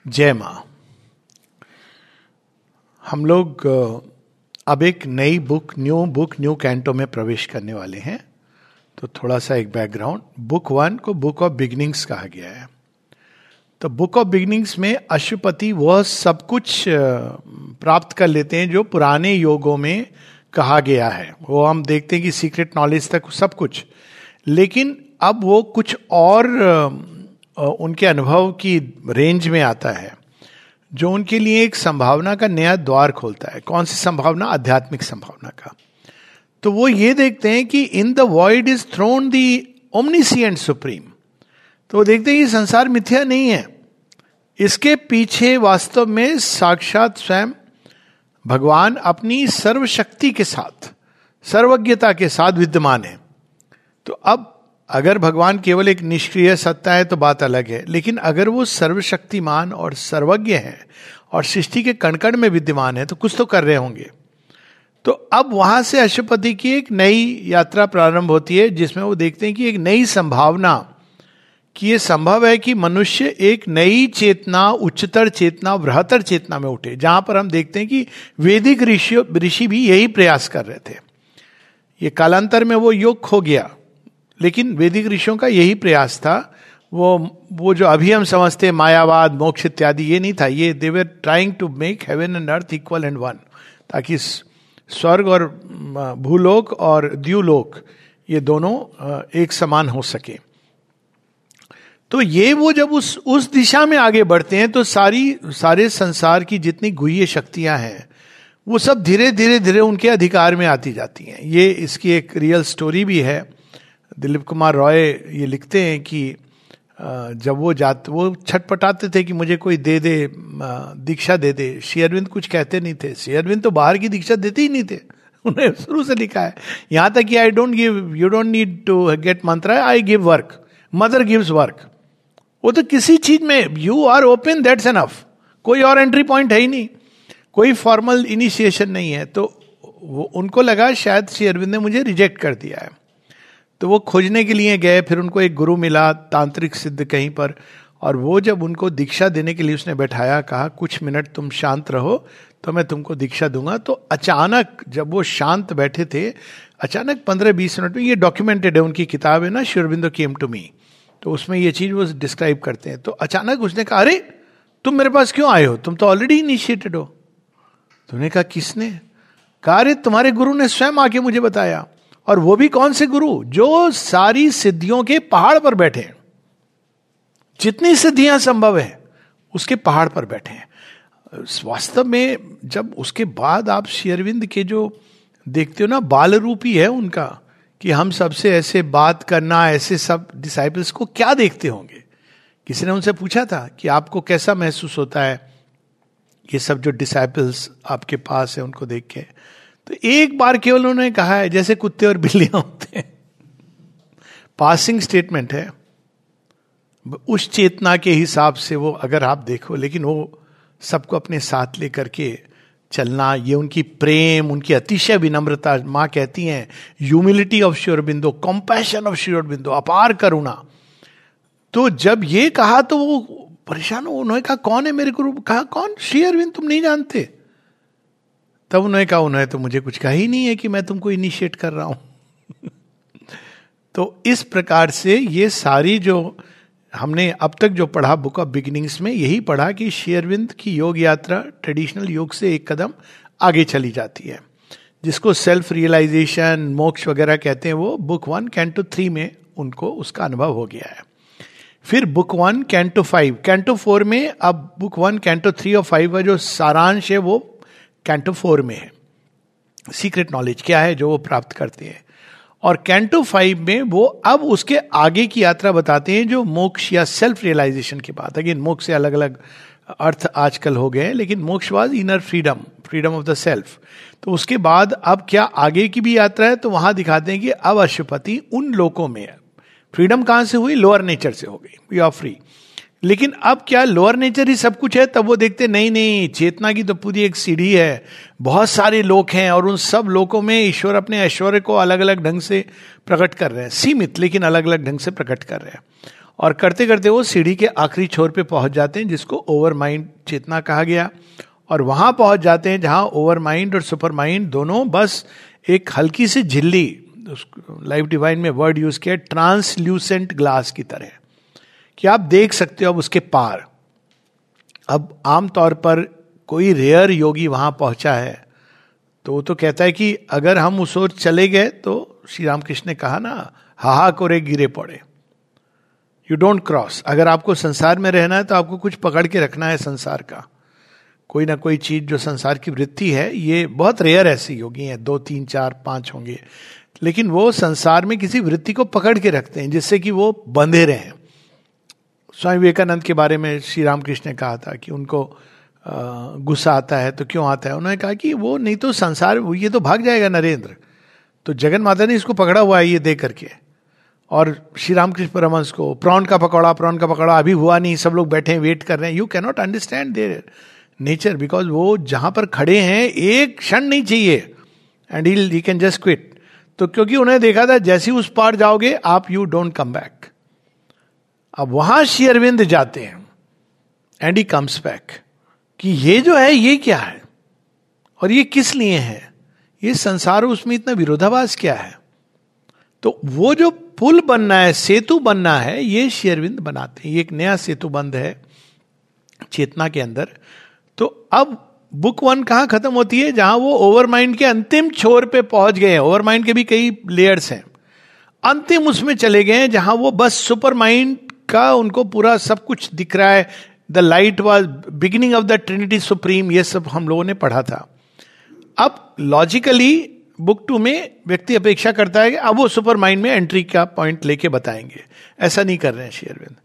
जय मां। हम लोग अब एक नई बुक न्यू कैंटो में प्रवेश करने वाले हैं। तो थोड़ा सा एक बैकग्राउंड, बुक 1 को बुक ऑफ बिगिनिंग्स कहा गया है। तो बुक ऑफ बिगिनिंग्स में अशुपति वह सब कुछ प्राप्त कर लेते हैं जो पुराने योगों में कहा गया है। वो हम देखते हैं कि सीक्रेट नॉलेज तक सब कुछ, लेकिन अब वो कुछ और उनके अनुभव की रेंज में आता है जो उनके लिए एक संभावना का नया द्वार खोलता है। कौन सी संभावना? आध्यात्मिक संभावना का। तो वो ये देखते हैं कि in the void is throne the omniscient supreme. तो वो देखते हैं कि संसार मिथ्या नहीं है, इसके पीछे वास्तव में साक्षात स्वयं भगवान अपनी सर्वशक्ति के साथ, सर्वज्ञता के साथ विद्यमान है। तो अब अगर भगवान केवल एक निष्क्रिय सत्ता है तो बात अलग है, लेकिन अगर वो सर्वशक्तिमान और सर्वज्ञ है और सृष्टि के कण कण में विद्यमान है तो कुछ तो कर रहे होंगे। तो अब वहां से अशुपति की एक नई यात्रा प्रारंभ होती है, जिसमें वो देखते हैं कि एक नई संभावना कि ये संभव है कि मनुष्य एक नई चेतना, उच्चतर चेतना, बृहत्तर चेतना में उठे। जहां पर हम देखते हैं कि वैदिक ऋषि भी यही प्रयास कर रहे थे। ये कालांतर में वो योग खो गया, लेकिन वैदिक ऋषियों का यही प्रयास था। वो जो अभी हम समझते हैं मायावाद, मोक्ष इत्यादि, ये नहीं था। ये they were trying to make heaven and earth equal and one, ताकि स्वर्ग और भूलोक और द्यूलोक ये दोनों एक समान हो सके। तो ये वो जब उस दिशा में आगे बढ़ते हैं तो सारे संसार की जितनी गुह्य शक्तियां हैं वो सब धीरे धीरे उनके अधिकार में आती जाती हैं। ये इसकी एक रियल स्टोरी भी है। दिलीप कुमार रॉय ये लिखते हैं कि जब वो छटपटाते थे कि मुझे कोई दे दे, दीक्षा दे दे। श्री अरविंद कुछ कहते नहीं थे। श्री अरविंद तो बाहर की दीक्षा देते ही नहीं थे। उन्हें शुरू से लिखा है, यहां तक कि you don't need to get mantra, I give work, mother gives work. वो तो किसी चीज में you are open, that's enough. कोई और एंट्री पॉइंट है ही नहीं, कोई फॉर्मल इनिशिएशन नहीं है। तो उनको लगा शायद श्री अरविंद ने मुझे रिजेक्ट कर दिया है। तो वो खोजने के लिए गए, फिर उनको एक गुरु मिला तांत्रिक सिद्ध कहीं पर, और वो जब उनको दीक्षा देने के लिए उसने बैठाया, कहा कुछ मिनट तुम शांत रहो तो मैं तुमको दीक्षा दूंगा। तो अचानक जब वो शांत बैठे थे, अचानक 15-20 मिनट में, ये डॉक्यूमेंटेड है, उनकी किताब है ना Shri Aurobindo came to me, तो उसमें ये चीज वो डिस्क्राइब करते हैं। तो अचानक उसने कहा, अरे तुम मेरे पास क्यों आए हो? तुम तो ऑलरेडी इनिशिएटेड हो। तुमने कहा किसने? कहा अरे तुम्हारे गुरु ने स्वयं आके मुझे बताया। और वो भी कौन से गुरु? जो सारी सिद्धियों के पहाड़ पर बैठे हैं, जितनी सिद्धियां संभव है उसके पहाड़ पर बैठे हैं। वास्तव में जब उसके बाद आप श्री अरविंद के जो देखते हो ना, बाल रूपी है उनका, कि हम सबसे ऐसे बात करना, ऐसे सब डिसाइपल्स को क्या देखते होंगे। किसी ने उनसे पूछा था कि आपको कैसा महसूस होता है ये सब जो डिसाइपल्स आपके पास है उनको देख के। तो एक बार केवल उन्होंने कहा है जैसे कुत्ते और बिल्लियां होते हैं। पासिंग स्टेटमेंट है, उस चेतना के हिसाब से वो अगर आप देखो, लेकिन वो सबको अपने साथ लेकर के चलना, ये उनकी प्रेम, उनकी अतिशय विनम्रता। माँ कहती हैं humility of Shri Aurobindo, compassion of Shri Aurobindo, अपार करुणा। तो जब ये कहा तो वो परेशान हो। उन्होंने कहा कौन है मेरे गुरु? कहा कौन? श्री अरविंद तुम नहीं जानते? तब उन्होंने कहा उन्होंने तो मुझे कुछ कहा ही नहीं है कि मैं तुमको इनिशिएट कर रहा हूं। तो इस प्रकार से ये सारी जो हमने अब तक जो पढ़ा बुक ऑफ बिगिनिंग्स में, यही पढ़ा कि श्री अरविंद की योग यात्रा ट्रेडिशनल योग से एक कदम आगे चली जाती है, जिसको सेल्फ रियलाइजेशन, मोक्ष वगैरह कहते हैं। वो बुक 1 कैंटो 3 में उनको उसका अनुभव हो गया है। फिर बुक 1 कैंटो 5, कैंटो 4 में, अब बुक 1 कैंटो 3 और 5 का जो सारांश है वो कैंटो 4 में है। सीक्रेट नॉलेज क्या है जो वो प्राप्त करते हैं। और कैंटो 5 में वो अब उसके आगे की यात्रा बताते हैं, जो मोक्ष या सेल्फ रियलाइजेशन के बाद। अगेन मोक्ष से अलग अलग अर्थ आजकल हो गए हैं, लेकिन moksha was inner freedom, freedom of the self. तो उसके बाद अब क्या आगे की भी यात्रा है, तो वहां दिखाते हैं कि अब अशुपति उन लोकों में है। फ्रीडम कहां से हुई? लोअर नेचर से हो गई, वी आर फ्री। लेकिन अब क्या लोअर नेचर ही सब कुछ है? तब वो देखते नहीं, चेतना की तो पूरी एक सीढ़ी है, बहुत सारे लोक हैं, और उन सब लोकों में ईश्वर अपने ऐश्वर्य को अलग अलग ढंग से प्रकट कर रहे हैं। सीमित लेकिन अलग अलग ढंग से प्रकट कर रहे हैं। और करते करते वो सीढ़ी के आखिरी छोर पे पहुंच जाते हैं, जिसको ओवर माइंड चेतना कहा गया। और वहां पहुंच जाते हैं जहां ओवर माइंड और सुपर माइंड दोनों बस एक हल्की सी झिल्ली, लाइफ डिवाइन में वर्ड यूज किया, ट्रांसल्यूसेंट ग्लास की तरह, कि आप देख सकते हो अब उसके पार। अब आमतौर पर कोई रेयर योगी वहां पहुंचा है तो वो तो कहता है कि अगर हम उस ओर चले गए तो, श्री रामकृष्ण ने कहा ना, हाहा कोरे गिरे पड़े, यू डोंट क्रॉस। अगर आपको संसार में रहना है तो आपको कुछ पकड़ के रखना है संसार का, कोई ना कोई चीज जो संसार की वृत्ति है। ये बहुत रेयर ऐसे योगी हैं, 2 3 4 5 होंगे, लेकिन वो संसार में किसी वृत्ति को पकड़ के रखते हैं जिससे कि वो बंधे रहें। स्वामी विवेकानंद के बारे में श्री रामकृष्ण ने कहा था कि उनको गुस्सा आता है तो क्यों आता है, उन्होंने कहा कि वो नहीं तो संसार, ये तो भाग जाएगा नरेंद्र, तो जगन माता ने इसको पकड़ा हुआ है ये दे करके। और श्री रामकृष्ण परमहंस को प्रॉन का पकौड़ा अभी हुआ नहीं, सब लोग बैठे हैं वेट कर रहे हैं। You cannot understand their nature, because वो जहां पर खड़े हैं एक क्षण नहीं चाहिए, and he can just quit. तो क्योंकि उन्हें देखा था जैसे ही उस पार जाओगे आप, यू डोंट कम बैक। अब वहां श्री अरविंद जाते हैं एंड ही कम्स बैक, कि ये जो है ये क्या है और ये किस लिए है, ये संसार, उसमें इतना विरोधाभास क्या है। तो वो जो पुल बनना है, सेतु बनना है, ये श्री अरविंद बनाते हैं। ये एक नया सेतु बंध है चेतना के अंदर। तो अब बुक 1 कहां खत्म होती है, जहां वो ओवर माइंड के अंतिम छोर पे पहुंच गए हैं। ओवर माइंड के भी कई लेयर्स हैं, अंतिम उसमें चले गए हैं जहां वो बस सुपर माइंड का उनको पूरा सब कुछ दिख रहा है। The light was beginning of the trinity supreme, ये सब हम लोगों ने पढ़ा था। अब लॉजिकली बुक 2 में व्यक्ति अपेक्षा करता है कि अब वो सुपर माइंड में एंट्री का पॉइंट लेके बताएंगे, ऐसा नहीं कर रहे हैं श्री अरविंद।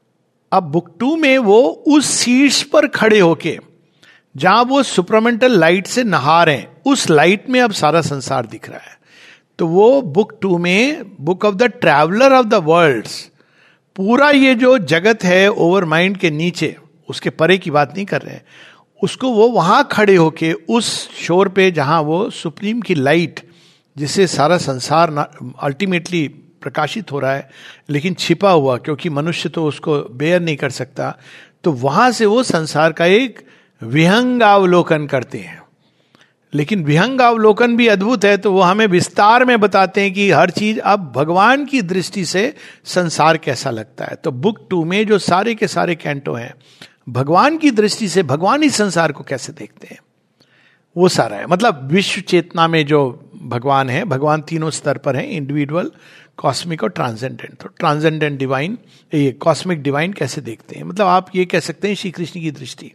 अब बुक 2 में वो उस शीर्ष पर खड़े होके, जहां वो सुपरमेंटल लाइट से नहा रहे हैं, उस लाइट में अब सारा संसार दिख रहा है। तो वो बुक 2 में, book of the traveller of the worlds, पूरा ये जो जगत है ओवर माइंड के नीचे, उसके परे की बात नहीं कर रहे हैं, उसको वो वहां खड़े होके उस शोर पे जहां वो सुप्रीम की लाइट, जिससे सारा संसार अल्टीमेटली प्रकाशित हो रहा है, लेकिन छिपा हुआ, क्योंकि मनुष्य तो उसको बेयर नहीं कर सकता, तो वहां से वो संसार का एक विहंगावलोकन करते हैं। लेकिन विहंगावलोकन भी अद्भुत है, तो वो हमें विस्तार में बताते हैं कि हर चीज अब भगवान की दृष्टि से संसार कैसा लगता है। तो बुक 2 में जो सारे के सारे कैंटो हैं, भगवान की दृष्टि से भगवान इस संसार को कैसे देखते हैं, वो सारा है। मतलब विश्व चेतना में जो भगवान है, भगवान 3 स्तर पर है, इंडिविजुअल, कॉस्मिक और ट्रांसेंडेंट। तो ट्रांसेंडेंट डिवाइन, ये कॉस्मिक डिवाइन कैसे देखते हैं, मतलब आप ये कह सकते हैं श्री कृष्ण की दृष्टि।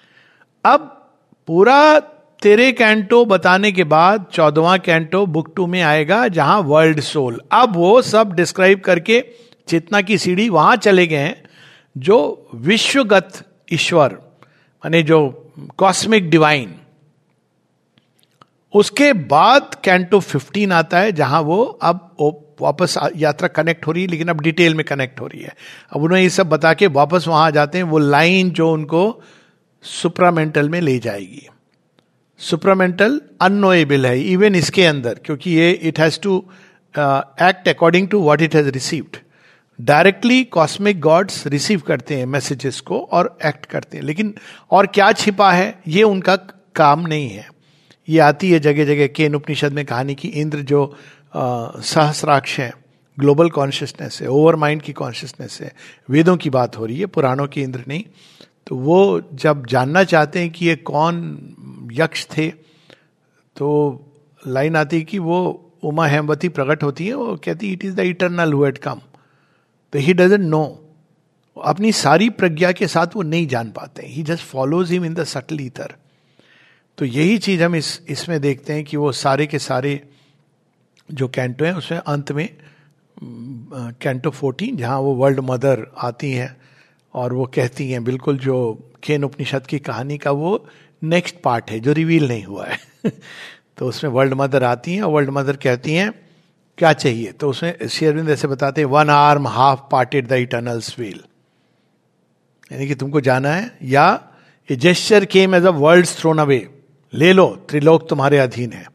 अब पूरा 13 कैंटो बताने के बाद 14वां कैंटो बुक 2 में आएगा, जहां वर्ल्ड सोल, अब वो सब डिस्क्राइब करके चेतना की सीढ़ी वहां चले गए हैं, जो विश्वगत ईश्वर, माने जो कॉस्मिक डिवाइन। उसके बाद कैंटो 15 आता है, जहां वो अब वापस यात्रा कनेक्ट हो रही है, लेकिन अब डिटेल में कनेक्ट हो रही है। अब उन्हें ये सब बता के वापस वहां आ जाते हैं, वो लाइन जो उनको सुप्रामेंटल में ले जाएगी। सुप्रामेंटल अननोएबल है इवन इसके अंदर, क्योंकि ये it has to act according to what it has received. Directly cosmic gods receive करते हैं मैसेजेस को और एक्ट करते हैं, लेकिन और क्या छिपा है ये उनका काम नहीं है। ये आती है जगह जगह, केन उपनिषद में कहानी की इंद्र जो सहस्राक्ष है, ग्लोबल कॉन्शियसनेस है, ओवर माइंड की कॉन्शियसनेस है, वेदों की बात हो रही है, पुराणों की इंद्र नहीं। तो वो जब जानना चाहते हैं कि ये कौन यक्ष थे, तो लाइन आती है कि वो उमा हेमवती प्रकट होती है, वो कहती it is the eternal who had come, तो ही डजंट नो। अपनी सारी प्रज्ञा के साथ वो नहीं जान पाते, he just follows him in the subtle ether. तो यही चीज हम इसमें देखते हैं कि वो सारे के सारे जो कैंटो हैं, उसमें अंत में कैंटो 14 जहां वो वर्ल्ड मदर आती हैं और वो कहती हैं, बिल्कुल जो केन उपनिषद की कहानी का वो नेक्स्ट पार्ट है जो रिवील नहीं हुआ है तो उसमें वर्ल्ड मदर आती हैं और वर्ल्ड मदर कहती हैं क्या चाहिए, तो उसमें श्री अरविंद ऐसे बताते हैं, 1 arm half parted the eternal veil, यानी कि तुमको जाना है, या a gesture came as a worlds thrown away, ले लो, त्रिलोक तुम्हारे अधीन है।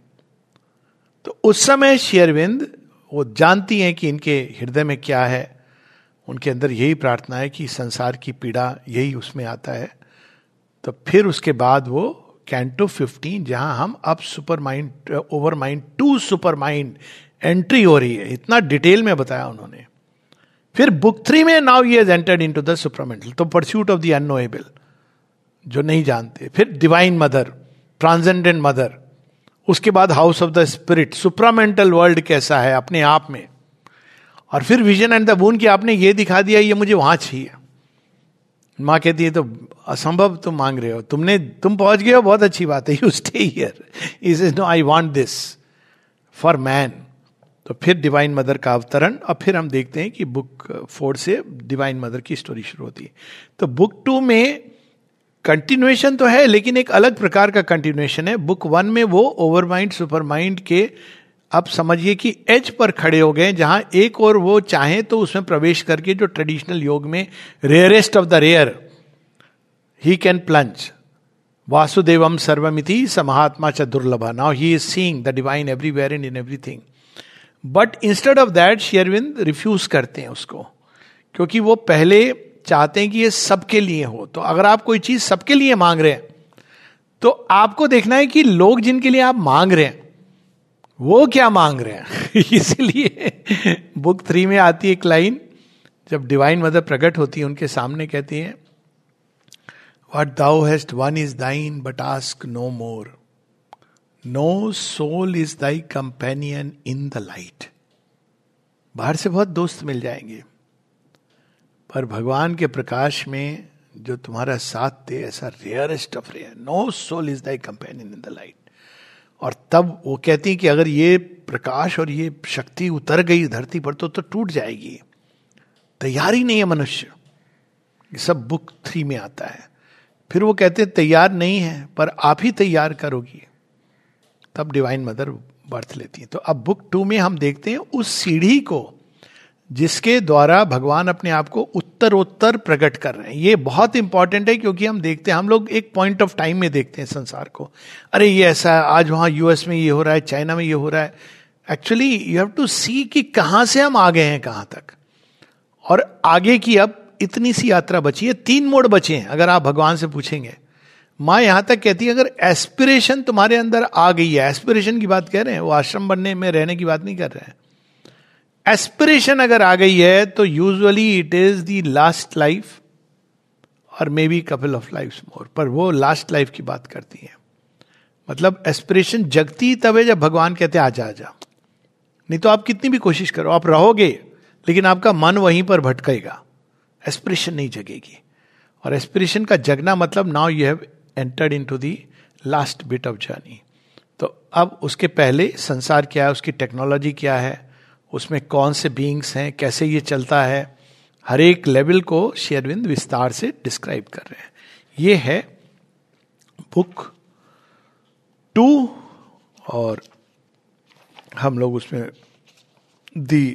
तो उस समय श्री अरविंद वो जानती हैं कि इनके हृदय में क्या है, उनके अंदर यही प्रार्थना है कि संसार की पीड़ा यही उसमें आता है। तो फिर उसके बाद वो कैंटो 15 जहां हम अब super mind over mind to super mind entry हो रही है, इतना डिटेल में बताया उन्होंने। फिर बुक 3 में now he has entered into the supramental, तो परस्यूट ऑफ द अननोएबल, जो नहीं जानते। फिर डिवाइन मदर, ट्रांसेंडेंट मदर, उसके बाद house of the spirit, supramental world कैसा है अपने आप में, और फिर विजन एंड द बून कि आपने ये दिखा दिया, ये मुझे वहां चाहिए। माँ कहती है तो असंभव तुम मांग रहे हो, तुम पहुंच गए हो, बहुत अच्छी बात है, you stay here, is no I want this for man. तो फिर डिवाइन मदर का अवतरण, और फिर हम देखते हैं कि बुक 4 से डिवाइन मदर की स्टोरी शुरू होती है। तो बुक 2 में कंटिन्यूएशन तो है, लेकिन एक अलग प्रकार का कंटिन्यूएशन है। बुक 1 में वो ओवर माइंड सुपर माइंड के अब समझिए कि एज पर खड़े हो गए, जहां एक और वो चाहे तो उसमें प्रवेश करके, जो ट्रेडिशनल योग में rarest of the rare, he can plunge. वासुदेवम सर्वमिति स महात्मा च दुर्लभा, now he is seeing the divine everywhere and in everything. But instead of that Shri Aurobindo refuse करते हैं उसको, क्योंकि वो पहले चाहते हैं कि ये सबके लिए हो। तो अगर आप कोई चीज सबके लिए मांग रहे हैं, तो आपको देखना है कि लोग जिनके लिए आप मांग रहे हैं वो क्या मांग रहे हैं। इसलिए बुक 3 में आती है एक लाइन, जब डिवाइन मदर प्रकट होती है उनके सामने, कहती है what thou hast won is thine but ask no more, no soul is thy companion in the light. बाहर से बहुत दोस्त मिल जाएंगे, पर भगवान के प्रकाश में जो तुम्हारा साथ दे, ऐसा rarest of rare, no soul is thy companion in the light. और तब वो कहती है कि अगर ये प्रकाश और ये शक्ति उतर गई धरती पर तो टूट जाएगी, तैयार ही नहीं है मनुष्य। ये सब बुक 3 में आता है। फिर वो कहते हैं तैयार नहीं है, पर आप ही तैयार करोगी। तब डिवाइन मदर बर्थ लेती है। तो अब बुक 2 में हम देखते हैं उस सीढ़ी को जिसके द्वारा भगवान अपने आप को उत्तरोत्तर प्रकट कर रहे हैं। ये बहुत इंपॉर्टेंट है, क्योंकि हम देखते हैं, हम लोग एक पॉइंट ऑफ टाइम में देखते हैं संसार को, अरे ये ऐसा है, आज वहां यूएस में ये हो रहा है, चाइना में ये हो रहा है। Actually you have to see कि कहां से हम आ गए हैं कहां तक, और आगे की अब इतनी सी यात्रा बची है। 3 मोड़ बचे हैं अगर आप भगवान से पूछेंगे। माँ यहां तक कहती है अगर एस्पिरेशन तुम्हारे अंदर आ गई है, एस्पिरेशन की बात कह रहे हैं, वो आश्रम बनने में रहने की बात नहीं कर रहे हैं, एस्पिरेशन अगर आ गई है तो usually it is the last life और may be couple of life more, पर वो लास्ट लाइफ की बात करती है। मतलब एस्पिरेशन जगती तब है जब भगवान कहते हैं आजा आजा, नहीं तो आप कितनी भी कोशिश करो, आप रहोगे लेकिन आपका मन वहीं पर भटकेगा, एस्पिरेशन नहीं जगेगी। और एस्पिरेशन का जगना मतलब now you have entered into the last bit of journey. तो अब उसके पहले संसार क्या है, उसकी टेक्नोलॉजी क्या है, उसमें कौन से बीइंग्स हैं, कैसे ये चलता है, हर एक लेवल को श्री अरविंद विस्तार से डिस्क्राइब कर रहे हैं। ये है बुक 2, और हम लोग उसमें the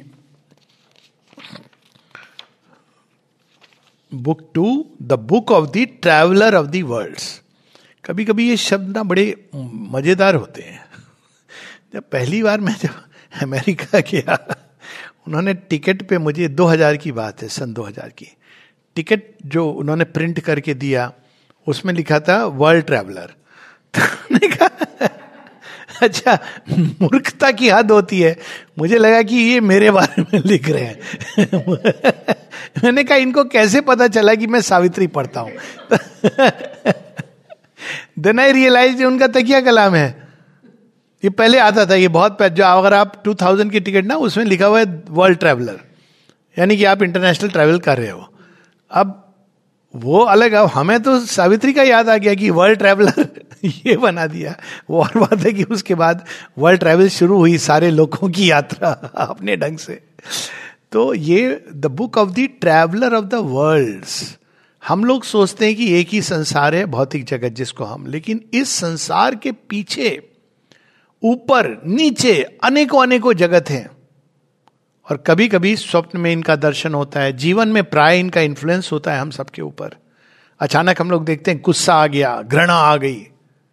book 2 the book of the traveller of the worlds. कभी कभी ये शब्द ना बड़े मजेदार होते हैं। जब पहली बार मैं जब अमेरिका गया, उन्होंने टिकट पे मुझे 2000 की बात है, सन 2000 की टिकट जो उन्होंने प्रिंट करके दिया, उसमें लिखा था वर्ल्ड ट्रैवलर। तो मैंने कहा अच्छा, मूर्खता की हद होती है। मुझे लगा कि ये मेरे बारे में लिख रहे हैं। मैंने कहा इनको कैसे पता चला कि मैं सावित्री पढ़ता हूं। देन आई रियलाइज उनका तकिया कलाम है। ये पहले आता था, ये बहुत जो अगर आप 2000 की टिकट ना, उसमें लिखा हुआ है वर्ल्ड ट्रैवलर, यानी कि आप इंटरनेशनल ट्रैवल कर रहे हो। अब वो अलग, अब हमें तो सावित्री का याद आ गया कि वर्ल्ड ट्रैवलर ये बना दिया। वो और बात है कि उसके बाद वर्ल्ड ट्रैवल शुरू हुई, सारे लोगों की यात्रा अपने ढंग से। तो ये the book of the traveller of the worlds. हम लोग सोचते हैं कि एक ही संसार है, भौतिक जगत जिसको हम, लेकिन इस संसार के पीछे ऊपर नीचे अनेकों अनेकों जगत हैं, और कभी कभी स्वप्न में इनका दर्शन होता है, जीवन में प्राय इनका इन्फ्लुएंस होता है हम सबके ऊपर। अचानक हम लोग देखते हैं गुस्सा आ गया, घृणा आ गई,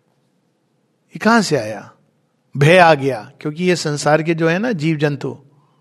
ये कहां से आया, भय आ गया, क्योंकि ये संसार के जो है ना जीव जंतु,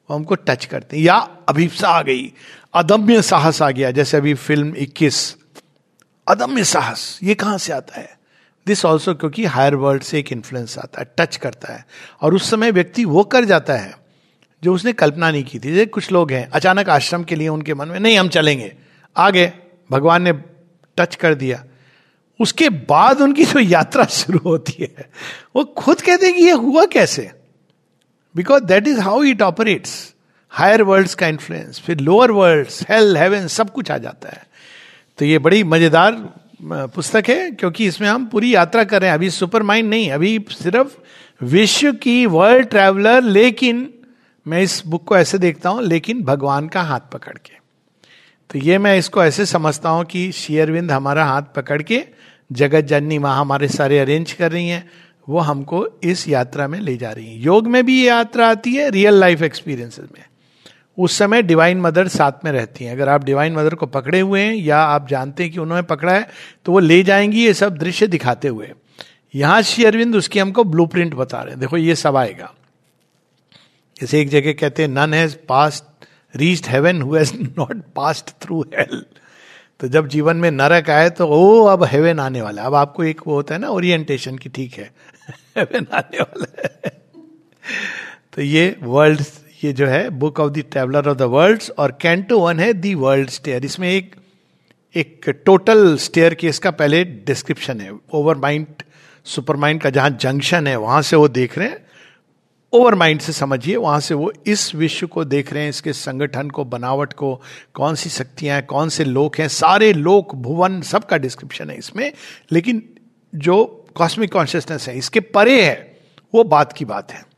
वो हमको टच करते हैं। या अभिप्सा आ गई, अदम्य साहस आ गया, जैसे अभी फिल्म 21, अदम्य साहस ये कहां से आता है? दिस ऑल्सो, क्योंकि हायर वर्ल्ड से एक इन्फ्लुएंस आता है, टच करता है, और उस समय व्यक्ति वो कर जाता है जो उसने कल्पना नहीं की थी। जैसे कुछ लोग हैं अचानक आश्रम के लिए उनके मन में नहीं हम चलेंगे, आ गए, भगवान ने टच कर दिया, उसके बाद उनकी जो यात्रा शुरू होती है वो खुद कहते हैं कि ये हुआ कैसे, because that is how it operates. Higher worlds का इन्फ्लुएंस, फिर लोअर वर्ल्ड्स, हेल, हेवन, सब कुछ आ जाता है। तो ये बड़ी मजेदार पुस्तक है, क्योंकि इसमें हम पूरी यात्रा कर रहे हैं। अभी सुपर माइंड नहीं, अभी सिर्फ विश्व की वर्ल्ड ट्रैवलर, लेकिन मैं इस बुक को ऐसे देखता हूं, लेकिन भगवान का हाथ पकड़ के। तो ये मैं इसको ऐसे समझता हूं कि श्री अरविंद हमारा हाथ पकड़ के, जगत जननी मां हमारे सारे अरेंज कर रही हैं, वो हमको इस यात्रा में ले जा रही हैं। योग में भी ये यात्रा आती है, रियल लाइफ एक्सपीरियंसेस में। उस समय डिवाइन मदर साथ में रहती हैं। अगर आप डिवाइन मदर को पकड़े हुए हैं या आप जानते हैं कि उन्होंने पकड़ा है, तो वो ले जाएंगी ये सब दृश्य दिखाते हुए। यहां श्री अरविंद उसकी हमको ब्लूप्रिंट बता रहे हैं, देखो ये सब आएगा। जैसे एक जगह कहते हैं, none has past reached heaven who has not passed through hell. तो जब जीवन में नरक आए तो ओ अब हेवन आने वाला है। अब आपको एक वो होता है ना ओरिएंटेशन की, ठीक है हेवन आने वाला है। तो ये वर्ल्ड, ये जो है book of the traveller of the worlds, और कैंटो 1 है दी वर्ल्ड स्टेयर। इसमें एक टोटल स्टेयर केस का पहले डिस्क्रिप्शन है। ओवर माइंड सुपर माइंड का जहां जंक्शन है वहां से वो देख रहे हैं, ओवर माइंड से समझिए, वहां से वो इस विश्व को देख रहे हैं, इसके संगठन को, बनावट को, कौन सी शक्तियां हैं, कौन से लोक हैं, सारे लोक भुवन सबका डिस्क्रिप्शन है इसमें। लेकिन जो कॉस्मिक कॉन्शियसनेस है इसके परे है, वो बात की बात है।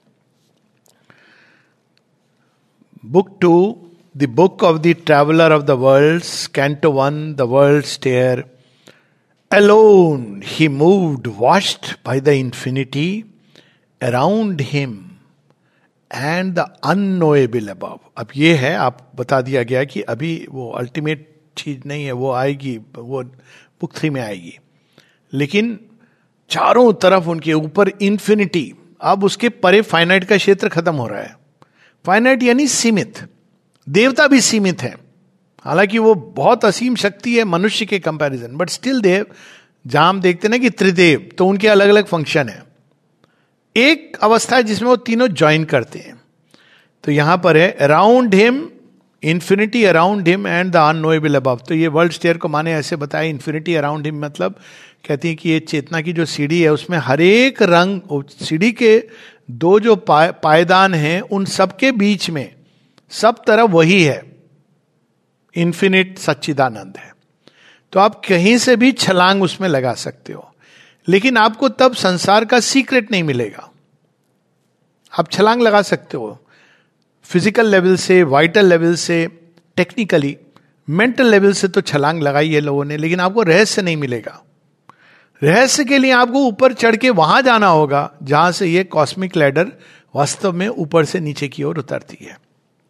Book 2, the book of the traveller of the worlds, canto 1, the world stair. Alone he moved, washed by the infinity around him and the unknowable above. अब ये है, आप बता दिया गया कि अभी वो अल्टीमेट चीज नहीं है, वो आएगी, वो बुक 3 में आएगी। लेकिन चारों तरफ उनके ऊपर इंफिनिटी, अब उसके परे फाइनाइट का क्षेत्र खत्म हो रहा है। फाइनाइट यानी सीमित, देवता भी सीमित है, हालांकि वो बहुत असीम शक्ति है मनुष्य के कंपैरिजन, बट स्टिल देव, जहां हम देखते ना कि त्रिदेव, तो उनके अलग अलग फंक्शन है। एक अवस्था है जिसमें वो तीनों ज्वाइन करते हैं। तो यहां पर है around him, infinity around him and the unknowable above. तो ये वर्ल्ड स्टेयर को माने ऐसे बताया, इंफिनिटी अराउंड हिम मतलब कहती है कि ये चेतना की जो सीढ़ी है उसमें हर एक रंग, सीढ़ी के 2 जो पायदान हैं उन सबके बीच में सब तरफ वही है, इन्फिनिट सच्चिदानंद है। तो आप कहीं से भी छलांग उसमें लगा सकते हो, लेकिन आपको तब संसार का सीक्रेट नहीं मिलेगा। आप छलांग लगा सकते हो फिजिकल लेवल से, वाइटल लेवल से, टेक्निकली, मेंटल लेवल से तो छलांग लगाई है लोगों ने, लेकिन आपको रहस्य नहीं मिलेगा। रहस्य के लिए आपको ऊपर चढ़ के वहां जाना होगा जहां से ये कॉस्मिक लैडर वास्तव में ऊपर से नीचे की ओर उतरती है।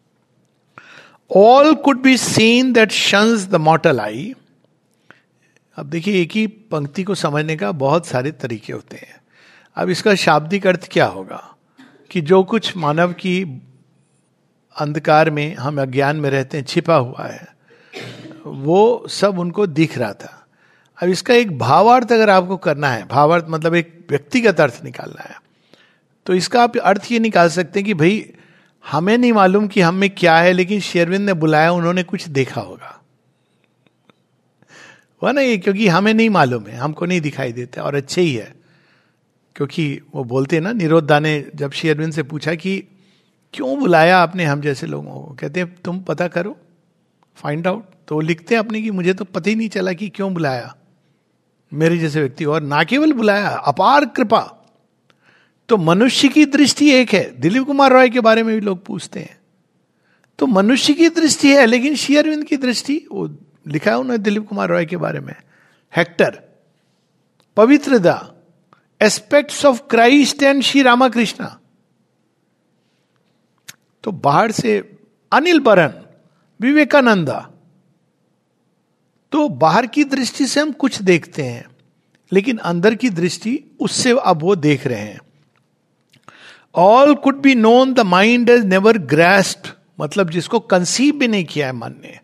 All could be seen that shuns the mortal eye. अब देखिए, एक ही पंक्ति को समझने का बहुत सारे तरीके होते हैं। अब इसका शाब्दिक अर्थ क्या होगा कि जो कुछ मानव की अंधकार में, हम अज्ञान में रहते हैं, छिपा हुआ है, वो सब उनको दिख रहा था। अब इसका एक भावार्थ अगर आपको करना है, भावार्थ मतलब एक व्यक्तिगत अर्थ निकालना है, तो इसका आप अर्थ ये निकाल सकते हैं कि भाई हमें नहीं मालूम कि हम में क्या है, लेकिन श्री अरविंद ने बुलाया, उन्होंने कुछ देखा होगा, वह नहीं, क्योंकि हमें नहीं मालूम है, हमको नहीं दिखाई देता, और अच्छे ही है। क्योंकि वो बोलते हैं ना, निरोधा ने जब श्री अरविंद से पूछा कि क्यों बुलाया आपने हम जैसे लोगों को, कहते हैं तुम पता करो, फाइंड आउट। तो वो लिखते हैं अपने कि मुझे तो पता ही नहीं चला कि क्यों बुलाया मेरे जैसे व्यक्ति, और ना केवल बुलाया, अपार कृपा। तो मनुष्य की दृष्टि एक है, दिलीप कुमार रॉय के बारे में भी लोग पूछते हैं, तो मनुष्य की दृष्टि है, लेकिन श्री अरविंद की दृष्टि, वो लिखा है उन्होंने दिलीप कुमार रॉय के बारे में, हेक्टर, पवित्रता, aspects of Christ and Shri Ramakrishna. तो बाहर से अनिल बरन, विवेकानंदा, तो बाहर की दृष्टि से हम कुछ देखते हैं, लेकिन अंदर की दृष्टि उससे अब वो देख रहे हैं। All could be known, the mind has never grasped, मतलब जिसको कंसीव भी नहीं किया है मन ने.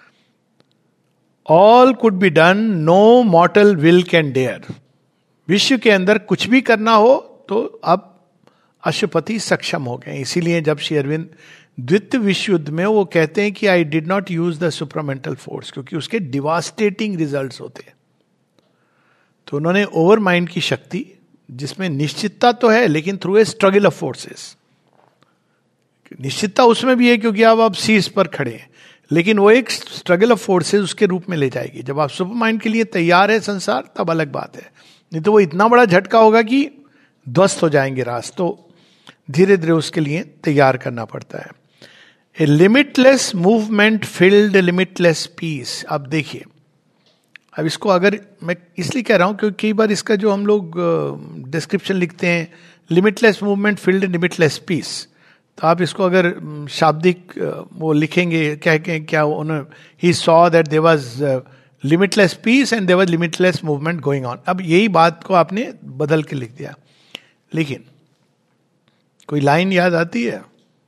All could be done, no mortal will can dare. विश्व के अंदर कुछ भी करना हो तो अब अशुपति सक्षम हो गए. इसीलिए जब श्री अरविंद द्वितीय विश्व युद्ध में वो कहते हैं कि I did not use the supramental force, क्योंकि उसके डिवास्टेटिंग रिजल्ट्स होते हैं. तो उन्होंने ओवर माइंड की शक्ति, जिसमें निश्चितता तो है लेकिन through a struggle of forces. निश्चितता उसमें भी है क्योंकि आप शीर्ष पर खड़े हैं, लेकिन वो एक स्ट्रगल ऑफ फोर्सेस उसके रूप में ले जाएगी. जब आप सुपर माइंड के लिए तैयार है संसार, तब अलग बात है. नहीं तो वो इतना बड़ा झटका होगा कि ध्वस्त हो जाएंगे रास. तो धीरे धीरे उसके लिए तैयार करना पड़ता है. A limitless movement filled limitless peace. अब देखिए, अब इसको अगर मैं इसलिए कह रहा हूं क्योंकि कई बार इसका जो हम लोग डिस्क्रिप्शन लिखते हैं, limitless movement filled limitless peace, तो आप इसको अगर शाब्दिक वो लिखेंगे कह के क्या, he saw that there was limitless peace and there was limitless movement going on. अब यही बात को आपने बदल के लिख दिया. लेकिन कोई लाइन याद आती है?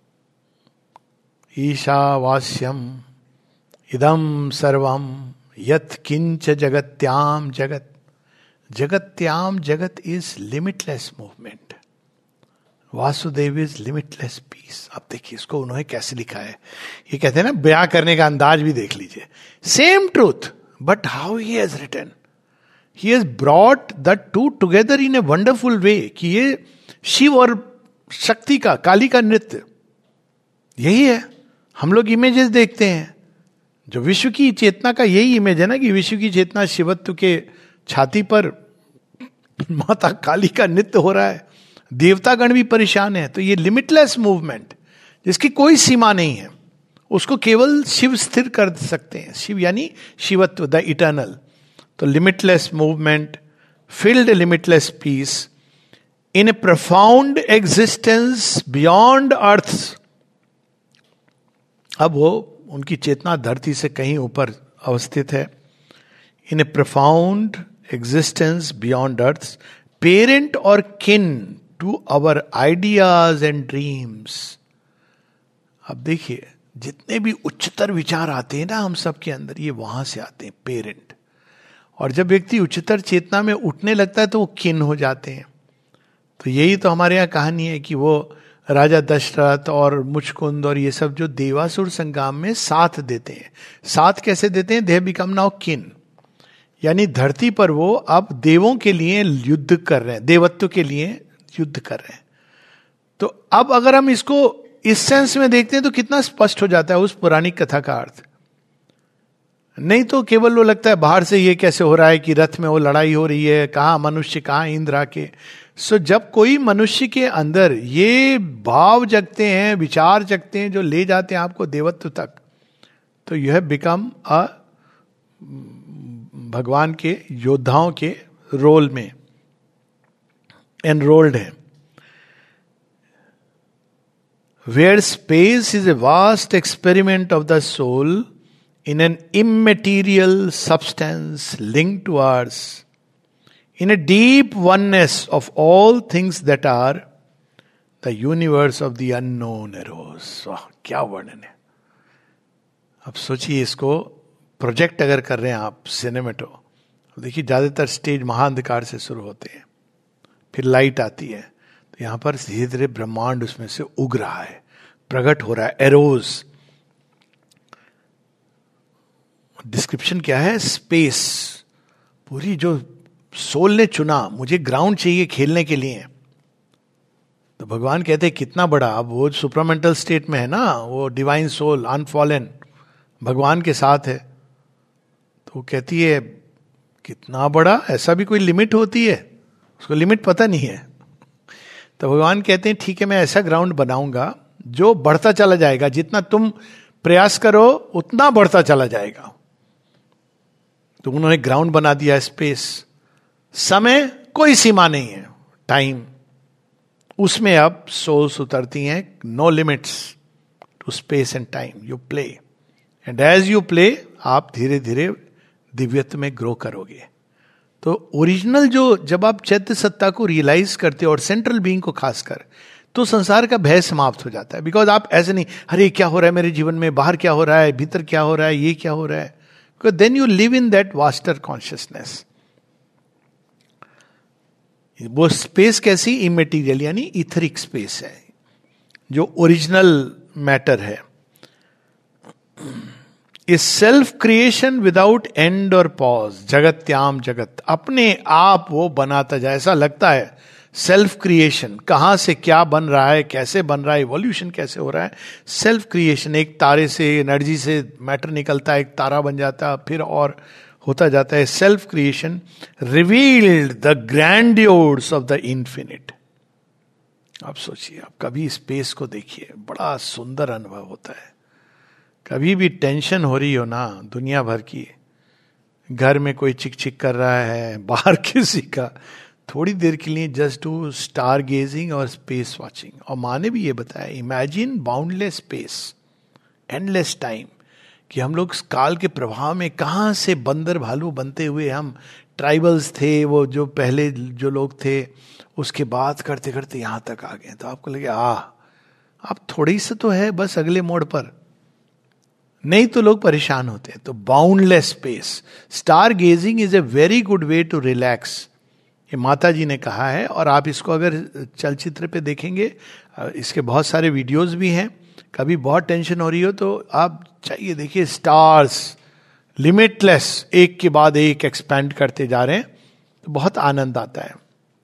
ईशावास्यम इदम सर्वम यत् किंच जगत्याम जगत. जगत्याम जगत is limitless movement. Vasudeva is limitless peace. अब देखिए इसको उन्होंने कैसे लिखा है. ये कहते हैं ना, बयां करने का अंदाज भी देख लीजिए. Same truth, but how he has written. He has brought the two together in a wonderful way. कि ये शिव और शक्ति का, काली का नृत्य यही है. हम लोग इमेजेस देखते हैं, जो विश्व की चेतना का यही इमेज है ना, कि विश्व की चेतना शिवत्व के छाती पर माता काली का नृत्य हो रहा है. देवतागण भी परेशान है. तो ये लिमिटलेस मूवमेंट जिसकी कोई सीमा नहीं है, उसको केवल शिव स्थिर कर सकते हैं. शिव यानी शिवत्व, द इटर्नल. तो limitless movement filled limitless peace in a profound existence beyond earth. अब वो उनकी चेतना धरती से कहीं ऊपर अवस्थित है. In a profound existence beyond earth, parent और kin to our ideas and dreams. अब देखिए, जितने भी उच्चतर विचार आते हैं ना हम सब के अंदर, ये वहां से आते हैं, पेरेंट. और जब व्यक्ति उच्चतर चेतना में उठने लगता है तो वो किन हो जाते हैं. तो यही तो हमारे यहाँ कहानी है कि वो राजा दशरथ और मुचकुंद और ये सब जो देवासुर संग्राम में साथ देते हैं. साथ कैसे देते हैं? दे बिकम नाउ किन. यानी धरती पर वो अब देवों के लिए युद्ध कर रहे हैं, देवत्व के लिए युद्ध कर रहे हैं. तो अब अगर हम इसको इस सेंस में देखते हैं तो कितना स्पष्ट हो जाता है उस पुरानी कथा का अर्थ. नहीं तो केवल वो लगता है बाहर से ये कैसे हो रहा है कि रथ में वो लड़ाई हो रही है, कहाँ मनुष्य कहाँ इंद्र आके. सो जब कोई मनुष्य के अंदर ये भाव जगते हैं, विचार जगते हैं जो ले जाते हैं आपको देवत्व तक, तो यू हैव बिकम अ भगवान के योद्धाओं के रोल में एनरोल्ड है. Where space is a vast experiment of the soul in an immaterial substance linked to ours, in a deep oneness of all things that are, the universe of the unknown arose. वाह, क्या वर्णन है. अब सोचिए, इसको project अगर कर रहे हैं आप सिनेमेटो, देखिए ज्यादातर स्टेज महाअंधकार से शुरू होते हैं, फिर लाइट आती है, तो यहां पर धीरे धीरे ब्रह्मांड उसमें से उग रहा है, प्रकट हो रहा है, एरोज. डिस्क्रिप्शन क्या है? स्पेस. पूरी जो सोल ने चुना, मुझे ग्राउंड चाहिए खेलने के लिए, तो भगवान कहते हैं कितना बड़ा. अब वो सुपरामेंटल स्टेट में है ना, वो डिवाइन सोल अनफॉलन भगवान के साथ है, तो वो कहती है कितना बड़ा. ऐसा भी कोई लिमिट होती है? उसको लिमिट पता नहीं है. तो भगवान कहते हैं ठीक है, मैं ऐसा ग्राउंड बनाऊंगा जो बढ़ता चला जाएगा, जितना तुम प्रयास करो उतना बढ़ता चला जाएगा. तो उन्होंने ग्राउंड बना दिया, स्पेस. समय कोई सीमा नहीं है, टाइम, उसमें अब सोल्स उतरती हैं. No limits to space and time. You play and as you play आप धीरे धीरे दिव्यत्व में ग्रो करोगे. तो ओरिजिनल जो, जब आप चैत्य सत्ता को रियलाइज करते हो और सेंट्रल बीइंग को खासकर, तो संसार का भय समाप्त हो जाता है. बिकॉज आप ऐसे नहीं, अरे क्या हो रहा है मेरे जीवन में, बाहर क्या हो रहा है, भीतर क्या हो रहा है, ये क्या हो रहा है. Because then you live in that vaster consciousness. वो स्पेस कैसी, इमेटीरियल यानी इथरिक स्पेस है, जो ओरिजिनल मैटर है. इस self creation without end or pause. जगत्याम जगत, अपने आप वो बनाता जाए. ऐसा लगता है सेल्फ क्रिएशन, कहां से क्या बन रहा है, कैसे बन रहा है, इवोल्यूशन कैसे हो रहा है. सेल्फ क्रिएशन, एक तारे से एनर्जी से मैटर निकलता है, एक तारा बन जाता है, फिर और होता जाता है. Self creation revealed the grandeurs of the infinite. आप सोचिए, आप कभी स्पेस को देखिए, बड़ा सुंदर अनुभव होता है. कभी भी टेंशन हो रही हो ना दुनिया भर की, घर में कोई चिक चिक कर रहा है, बाहर किसी का, थोड़ी देर के लिए जस्ट टू स्टार गेजिंग और स्पेस वॉचिंग. और माँ ने भी ये बताया, imagine boundless space, endless time, कि हम लोग काल के प्रभाव में कहाँ से बंदर भालू बनते हुए हम ट्राइबल्स थे, वो जो पहले जो लोग थे, उसके बाद करते करते यहाँ तक आ गए. तो आपको लगे आप थोड़ी सा तो है बस अगले मोड़ पर, नहीं तो लोग परेशान होते हैं. तो boundless space, star gazing is a very good way to relax. ये माता जी ने कहा है. और आप इसको अगर चलचित्र पे देखेंगे, इसके बहुत सारे वीडियोस भी हैं. कभी बहुत टेंशन हो रही हो तो आप चाहिए देखिए, स्टार्स लिमिटलेस, एक के बाद एक एक्सपैंड करते जा रहे हैं, तो बहुत आनंद आता है.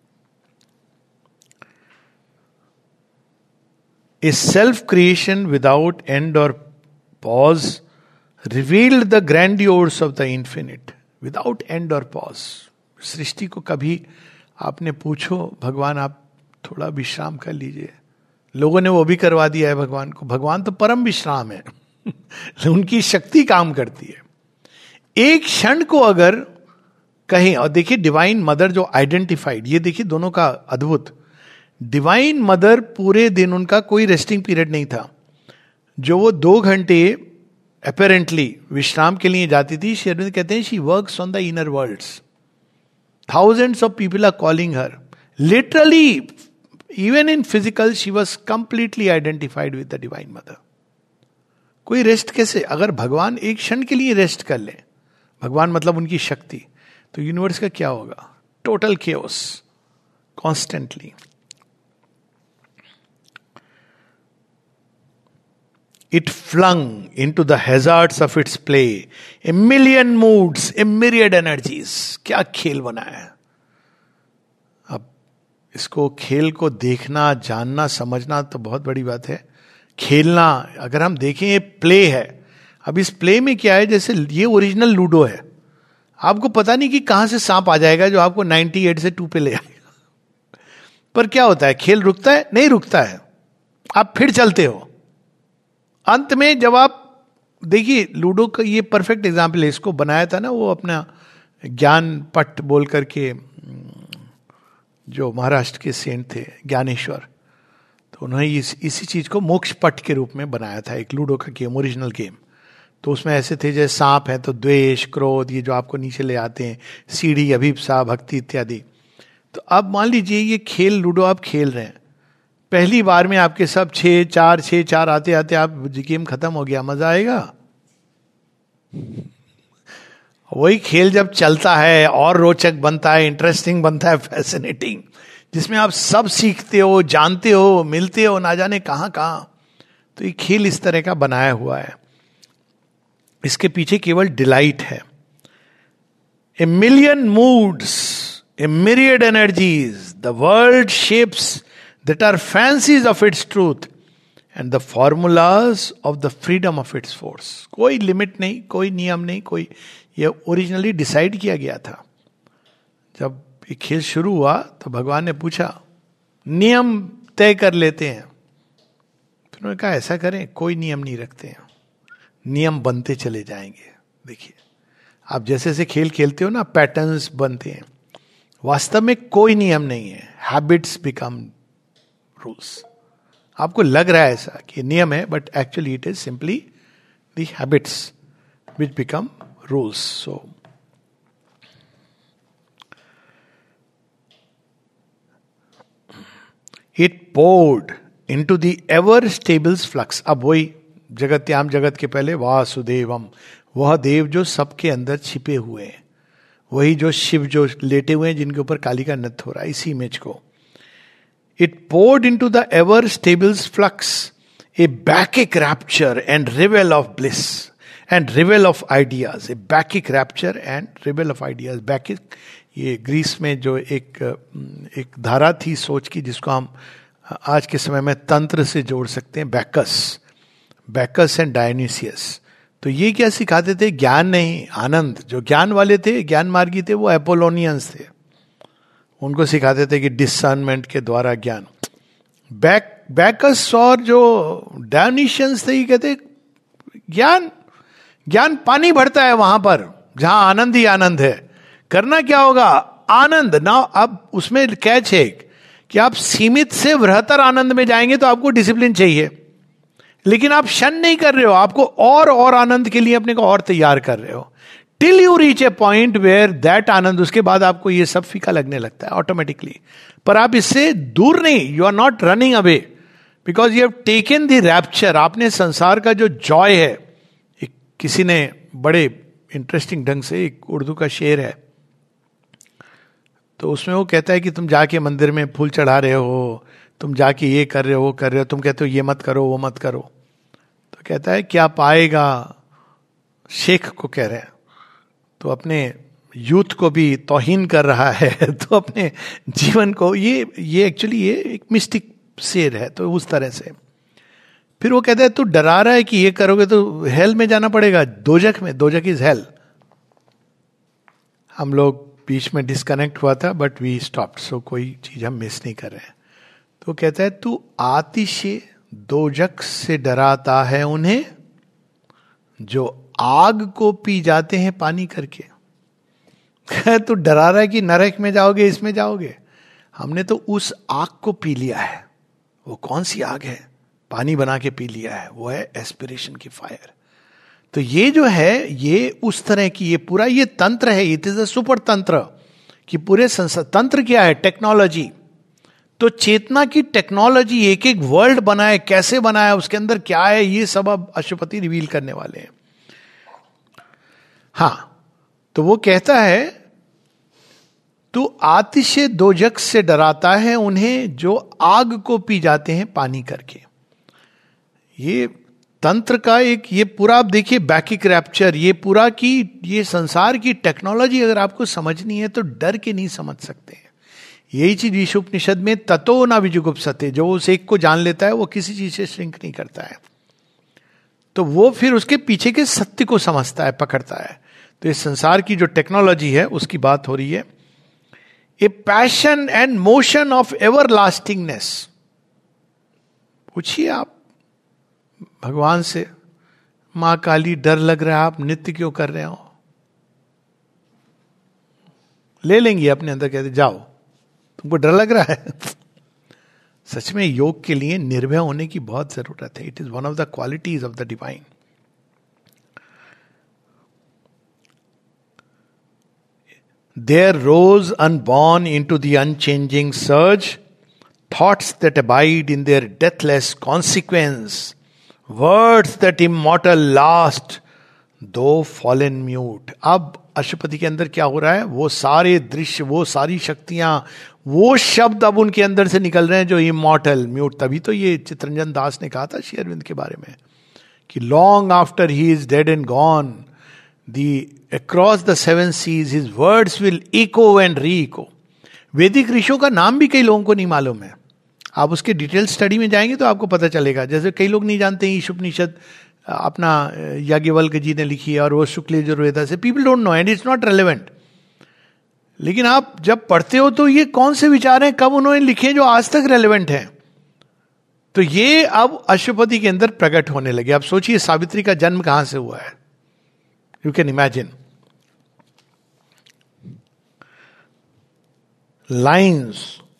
A self creation without end or pause revealed the grandeurs of the infinite. Without end or pause. सृष्टि को कभी आपने पूछो, भगवान आप थोड़ा विश्राम कर लीजिए. लोगों ने वो भी करवा दिया है भगवान को. भगवान तो परम विश्राम है. उनकी शक्ति काम करती है. एक क्षण को अगर कहें, और देखिए डिवाइन मदर जो आइडेंटिफाइड, ये देखिए दोनों का अद्भुत. डिवाइन मदर पूरे दिन, उनका कोई रेस्टिंग पीरियड नहीं था. जो वो 2 घंटे अपेरेंटली विश्राम के लिए जाती थी, श्री अरविंद कहते हैं she works on the inner worlds. Thousands of people are calling her. Literally, even in physical, she was completely identified with the Divine Mother. कोई रेस्ट कैसे? अगर भगवान एक क्षण के लिए रेस्ट कर ले, भगवान मतलब उनकी शक्ति, तो यूनिवर्स का क्या होगा? Total chaos, constantly. It flung into the hazards of its play a million moods, a myriad energies. क्या खेल बनाया है. अब इसको, खेल को देखना, जानना, समझना तो बहुत बड़ी बात है. खेलना, अगर हम देखें, ये प्ले है. अब इस प्ले में क्या है, जैसे ये ओरिजिनल लूडो है. आपको पता नहीं कि कहां से सांप आ जाएगा जो आपको 98 से 2 पे ले आएगा. पर क्या होता है, खेल रुकता है? नहीं रुकता है. आप फिर चलते हो. अंत में जब आप देखिए, लूडो का ये परफेक्ट एग्जाम्पल है. इसको बनाया था ना वो अपना ज्ञान पट बोल करके, जो महाराष्ट्र के सेंट थे ज्ञानेश्वर, तो उन्होंने इसी चीज को मोक्ष पट के रूप में बनाया था, एक लूडो का गेम, ओरिजिनल गेम. तो उसमें ऐसे थे, जैसे सांप है तो द्वेष, क्रोध, ये जो आपको नीचे ले आते हैं, सीढ़ी, अभिप्सा, भक्ति इत्यादि. तो अब मान लीजिए ये खेल लूडो आप खेल रहे हैं, पहली बार में आपके सब 6-4 आते आते आप गेम खत्म हो गया. मजा आएगा? वही खेल जब चलता है और रोचक बनता है, इंटरेस्टिंग बनता है, फैसिनेटिंग, जिसमें आप सब सीखते हो, जानते हो, मिलते हो, ना जाने कहां कहां. तो ये खेल इस तरह का बनाया हुआ है. इसके पीछे केवल डिलाइट है. A million moods, a myriad energies, the world shapes that are fancies of its truth and the formulas of the freedom of its force. कोई लिमिट नहीं, कोई नियम नहीं, कोई, ये ओरिजिनली डिसाइड किया गया था. जब ये खेल शुरू हुआ तो भगवान ने पूछा, नियम तय कर लेते हैं. तो उन्होंने कहा ऐसा करें, कोई नियम नहीं रखते हैं, नियम बनते चले जाएंगे. देखिए, आप जैसे जैसे खेल खेलते हो ना, पैटर्न्स बनते हैं. वास्तव में कोई नियम नहीं है. Habits become rules. आपको लग रहा है ऐसा कि नियम है, but actually it is simply the habits which become rules. So it poured into the ever stables flux. अब वही जगत्याम जगत के पहले वासुदेवम, वह देव जो सबके अंदर छिपे हुए हैं, वही जो शिव जो लेटे हुए हैं जिनके ऊपर काली का नृत्य हो रहा है, इसी इमेज को। It poured into the ever stables flux a bacchic rapture and revel of bliss and revel of ideas. A bacchic rapture and revel of ideas. Bacchic, ये ग्रीस में जो एक धारा थी सोच की, जिसको हम आज के समय में तंत्र से जोड़ सकते हैं, बैकस एंड डायनिसियस। तो ये क्या सिखाते थे? ज्ञान नहीं, आनंद। जो ज्ञान वाले थे, ज्ञान मार्गी थे, वो एपोलोनियंस थे। उनको सिखाते थे कि डिसर्नमेंट के द्वारा ज्ञान। बैकस और जो डायनिशियंस थे, ये कहते ज्ञान पानी भरता है वहां पर जहां आनंद ही आनंद है। करना क्या होगा? आनंद ना। अब उसमें कैच है कि आप सीमित से वृहत्तर आनंद में जाएंगे तो आपको डिसिप्लिन चाहिए, लेकिन आप शन नहीं कर रहे हो, आपको और आनंद के लिए अपने को और तैयार कर रहे हो, till you reach a point where that आनंद, उसके बाद आपको ये सब फीका लगने लगता है ऑटोमेटिकली। पर आप इससे दूर नहीं, you are not running away, because you have taken the rapture. आपने संसार का जो जॉय है, किसी ने बड़े इंटरेस्टिंग ढंग से, एक उर्दू का शेर है, तो उसमें वो कहता है कि तुम जाके मंदिर में फूल चढ़ा रहे हो, तुम जाके ये कर रहे हो, वो कर रहे हो, तुम कहते हो ये मत करो, वो मत करो। तो कहता है क्या पाएगा, शेख को कह रहे हैं, तो अपने यूथ को भी तौहीन कर रहा है तो अपने जीवन को, ये एक्चुअली ये एक मिस्टिक शेर है, तो उस तरह से। फिर वो कहता है तू डरा रहा है कि ये करोगे तो हेल में जाना पड़ेगा, दोजख में, दोजख इज हेल। हम लोग बीच में डिस्कनेक्ट हुआ था, बट वी स्टॉप्ड, सो कोई चीज हम मिस नहीं कर रहे हैं। तो कहता है तू आतिशे दोजख से डराता है उन्हें जो आग को पी जाते हैं पानी करके। तू डरा रहा है कि नरक में जाओगे, इसमें जाओगे। हमने तो उस आग को पी लिया है। वो कौन सी आग है? पानी बना के पी लिया है, वो है एस्पिरेशन की फायर। तो ये जो है, ये उस तरह की, ये पूरा ये तंत्र है, इट इज अ सुपर तंत्र कि पूरे संसार। तंत्र क्या है? टेक्नोलॉजी। तो चेतना की टेक्नोलॉजी, एक एक वर्ल्ड बनाए, कैसे बनाया, उसके अंदर क्या है, ये सब अब अशुपति रिवील करने वाले हैं। हां, तो वो कहता है तू आतिशे दोजख से डराता है उन्हें जो आग को पी जाते हैं पानी करके। ये तंत्र का एक, ये पूरा आप देखिए, बैकिक रैप्चर, ये पूरा की, ये संसार की टेक्नोलॉजी अगर आपको समझनी है तो डर के नहीं समझ सकते हैं। यही चीज ईशोपनिषद में ततो ना विजुगुप्सते, जो उस एक को जान लेता है वो किसी चीज से श्रिंक नहीं करता है, तो वो फिर उसके पीछे के सत्य को समझता है, पकड़ता है। तो इस संसार की जो टेक्नोलॉजी है उसकी बात हो रही है। A passion and motion of ever lastingness. पूछिए आप भगवान से, मां काली डर लग रहा है, आप नित्य क्यों कर रहे हो? ले लेंगे अपने अंदर, कहते जाओ, तुमको डर लग रहा है। सच में योग के लिए निर्भय होने की बहुत जरूरत है। It is one of the qualities of the divine. There rose unborn into the unchanging surge thoughts that abide in their deathless consequence, words that immortal last though fallen mute। अब अशुपति के अंदर क्या हो रहा है? वो सारे दृश्य, वो सारी शक्तियां, वो शब्द अब उनके अंदर से निकल रहे हैं जो इमॉर्टल, म्यूट। तभी तो ये चित्रंजन दास ने कहा था श्री अरविंद के बारे में कि long after he is dead and gone, across the seven seas his words will echo and re-echo। वैदिक ऋषियों का नाम भी कई लोगों को नहीं मालूम है। आप उसके डिटेल स्टडी में जाएंगे तो आपको पता चलेगा। जैसे कई लोग नहीं जानते ईशोपनिषद अपना याज्ञवल्क्य जी ने लिखी है और वो शुक्ल यजुर्वेदा से, people don't know and it's not relevant. लेकिन आप जब पढ़ते हो तो ये कौन से विचार हैं, कब उन्होंने लिखे, जो आज तक रेलेवेंट हैं। तो ये अब अशुपति के अंदर प्रकट होने लगे। आप सोचिए सावित्री का जन्म कहां से हुआ है? You can imagine. Lines,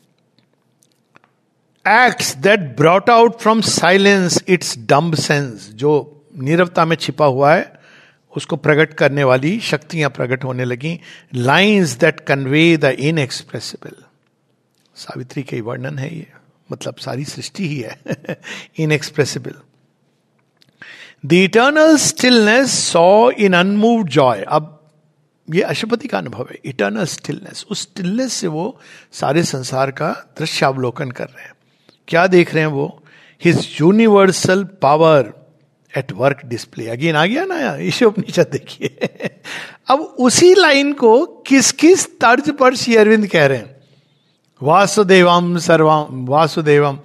acts that brought out from silence its dumb sense। जो नीरवता में छिपा हुआ है उसको प्रकट करने वाली शक्तियां प्रकट होने लगी। Lines that convey the inexpressible। Savitri का ही वर्णन है ये, मतलब सारी सृष्टि ही है, inexpressible. The eternal stillness saw in unmoved joy. अब ये अशुपति का अनुभव है, इटर्नल स्टिलनेस. उस स्टिलनेस से वो सारे संसार का दृश्यावलोकन कर रहे हैं. क्या देख रहे हैं वो? His universal power at work display. Again आ गया ना ईशोपनिषद, देखिए. अब उसी लाइन को किस किस तर्ज पर श्री अरविंद कह रहे हैं. वासुदेवम सर्वम वासुदेवम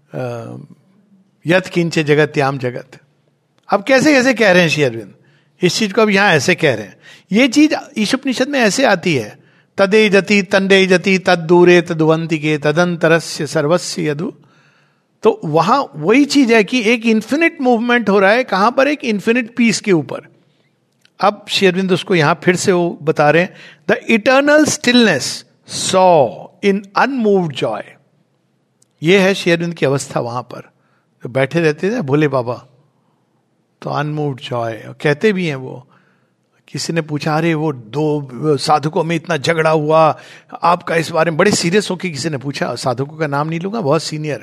यत किंच जगत्याम जगत. अब कैसे कैसे कह रहे हैं श्री अरविंद इस चीज को. अब यहां ऐसे कह रहे हैं. ये चीज ईशोपनिषद में ऐसे आती है, तदे जति तंडे जति तद दूरे तदुवंति के तदंतरस्य सर्वस्य यदु. तो वहां वही चीज है कि एक इन्फिनिट मूवमेंट हो रहा है. कहां पर? एक इन्फिनिट पीस के ऊपर. अब श्री अरविंद उसको यहां फिर से वो बता रहे हैं. The eternal stillness saw in unmoved joy. ये है श्री अरविंद की अवस्था वहां पर. तो बैठे रहते थे भोले बाबा, तो अनमूव्ड जॉय कहते भी हैं वो. किसी ने पूछा, अरे वो दो साधकों में इतना झगड़ा हुआ, आपका इस बारे में, बड़े सीरियस होकर किसी ने पूछा. साधकों का नाम नहीं लूंगा, बहुत सीनियर,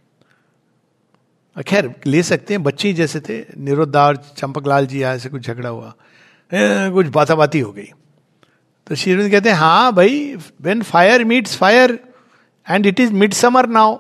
खैर ले सकते हैं, बच्चे ही जैसे थे. निरुद्धार चंपकलाल जी ऐसे कुछ झगड़ा हुआ, कुछ बाताबाती हो गई. तो श्री अरविंद कहते हैं, हाँ भाई, when fire meets fire and it is mid summer now.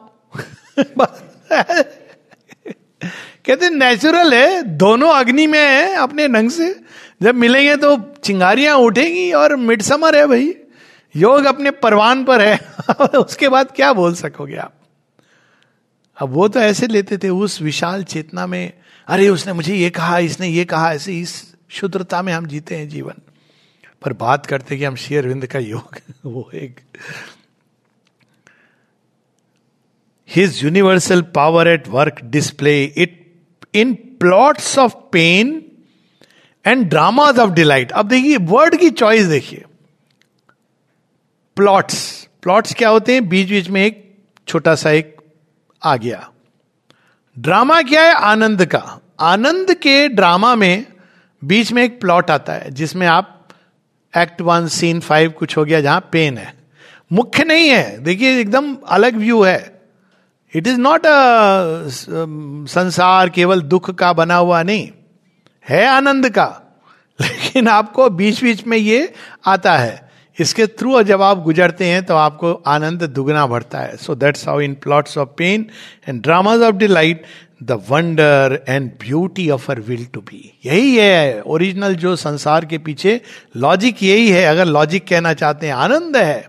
कहते नेचुरल है, दोनों अग्नि में है अपने ढंग से. जब मिलेंगे तो चिंगारियां उठेंगी और मिड समर है भाई. योग अपने परवान पर है. उसके बाद क्या बोल सकोगे आप. अब वो तो ऐसे लेते थे उस विशाल चेतना में, अरे उसने मुझे ये कहा, इसने ये कहा, ऐसे इस शुद्रता में हम जीते हैं जीवन. पर बात करते कि हम श्री अरविंद का योग वो एक his universal power at work display it in plots of pain and dramas of delight. अब देखिए वर्ड की चॉइस देखिए. प्लॉट्स, प्लॉट्स क्या होते हैं? बीच बीच में एक छोटा सा एक आ गया. ड्रामा क्या है? आनंद का. आनंद के ड्रामा में बीच में एक प्लॉट आता है जिसमें आप एक्ट 1 सीन 5 कुछ हो गया जहां पेन है. मुख्य नहीं है, देखिए एकदम अलग व्यू है. इट इज नॉट अ संसार केवल दुख का बना हुआ नहीं है, आनंद का. लेकिन आपको बीच बीच में ये आता है. इसके थ्रू जब आप गुजरते हैं तो आपको आनंद दुगना बढ़ता है. So that's how in plots of pain and dramas of delight the wonder and beauty of her will to be. यही है ओरिजिनल जो संसार के पीछे लॉजिक, यही है. अगर लॉजिक कहना चाहते हैं, आनंद है.